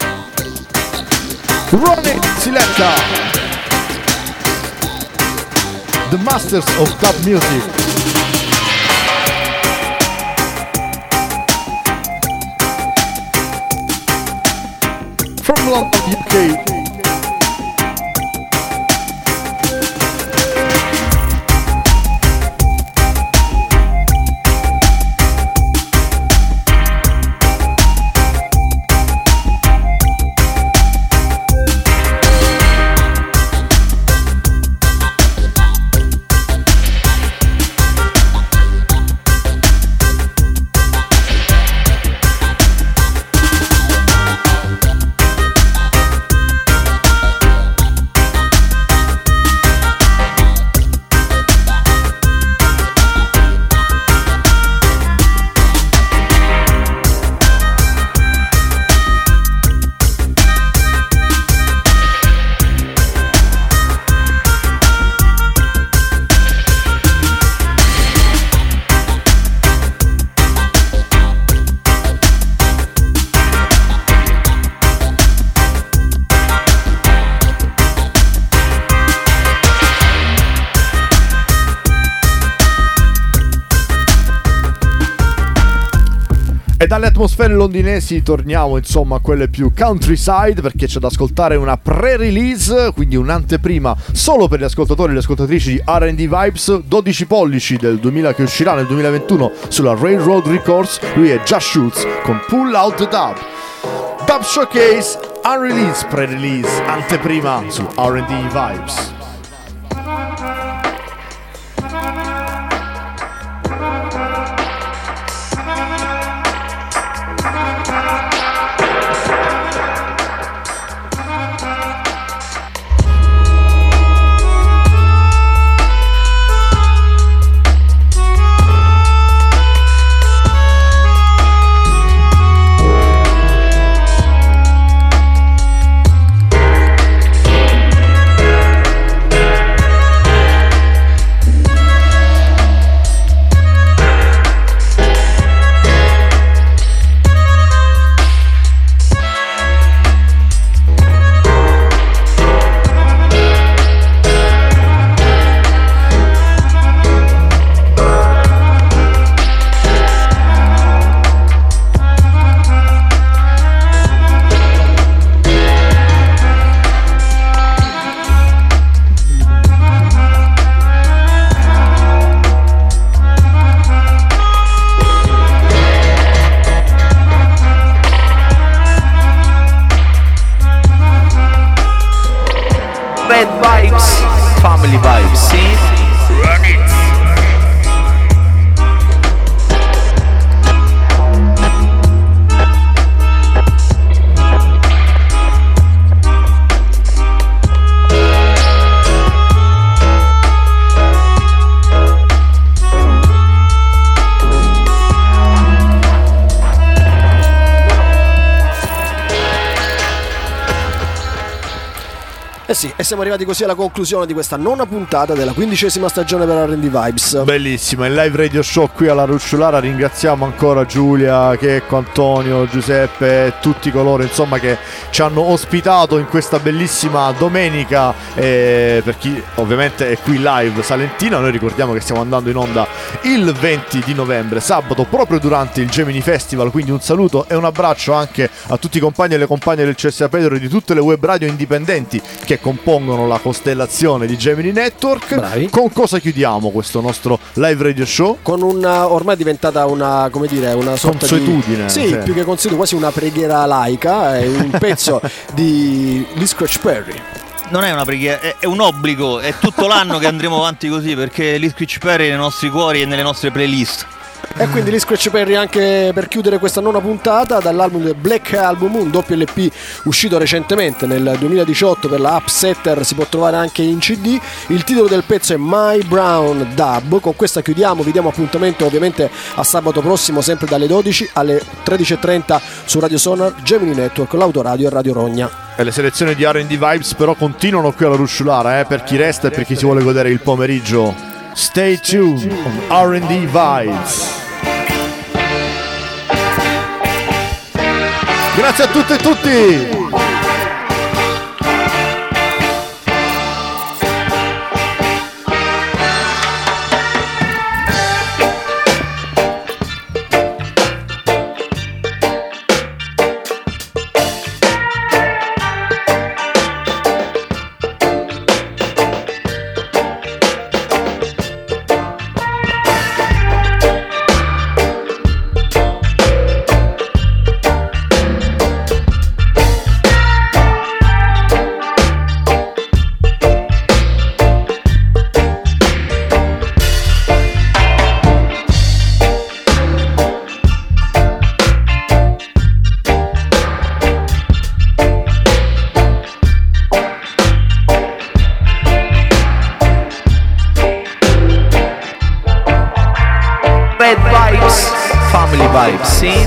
Ronnie Siletta, the masters of dub music. From London, U K. E dalle atmosfere londinesi torniamo, insomma, a quelle più countryside, perché c'è da ascoltare una pre-release, quindi un'anteprima solo per gli ascoltatori e le ascoltatrici di R and D Vibes, dodici pollici del duemila, che uscirà nel duemilaventuno sulla Railroad Records. Lui è Josh Schultz con Pull Out the Dub. Dub Showcase, unrelease, pre-release, anteprima su R and D Vibes. Eh sì, e siamo arrivati così alla conclusione di questa nona puntata della quindicesima stagione per R and D Vibes. Bellissima, il live radio show qui alla Rucciulara. Ringraziamo ancora Giulia, Checco, Antonio, Giuseppe e tutti coloro insomma che ci hanno ospitato in questa bellissima domenica. E per chi ovviamente è qui live salentina, noi ricordiamo che stiamo andando in onda il venti di novembre, sabato, proprio durante il Gemini Festival, quindi un saluto e un abbraccio anche a tutti i compagni e le compagne del C S A Pedro e di tutte le web radio indipendenti che compongono la costellazione di Gemini Network. Bravi. Con cosa chiudiamo questo nostro live radio show? Con una, ormai è diventata una, come dire, una sorta consuetudine, di, sì, sì, più che consuetudine, quasi una preghiera laica, è un pezzo di Lee Scratch Perry. Non è una preghiera, è, è un obbligo, è tutto l'anno che andremo avanti così, perché Lee Scratch Perry è nei nostri cuori e nelle nostre playlist. E quindi Lee Scratch Perry anche per chiudere questa nona puntata dall'album Black Album, un doppio L P uscito recentemente nel duemiladiciotto per la Upsetter, si può trovare anche in C D. Il titolo del pezzo è My Brown Dub. Con questa chiudiamo, vi diamo appuntamento ovviamente a sabato prossimo sempre dalle dodici alle tredici e trenta su Radio Sonar, Gemini Network, l'Autoradio e Radio Rogna. E le selezioni di R and D Vibes però continuano qui alla Rusciulara, eh, per chi resta e per chi si vuole godere il pomeriggio. Stay tuned on R and D Vibes. Grazie a tutte e tutti. Vibes, see?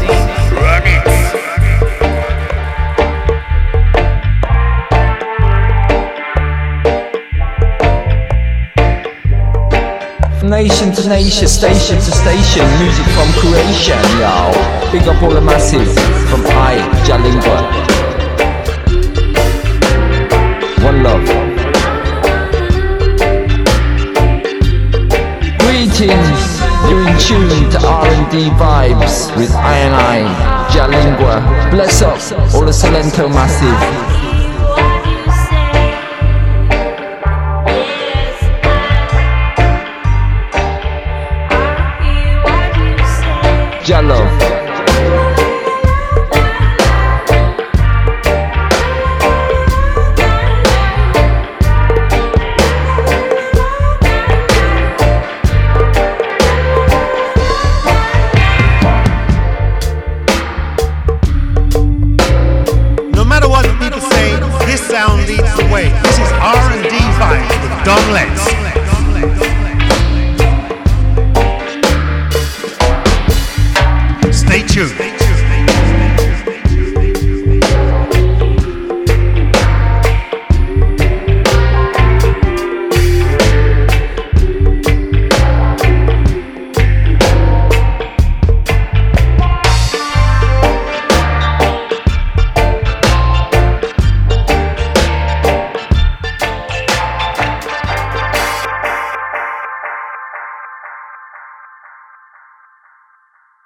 Nation to nation, station to station, music from creation, yo. Big up all the masses from I, Jalingua. One love. Greetings, you're in tune to R and D Vibes with I and I, Jalingua. Bless up all the Salento massive.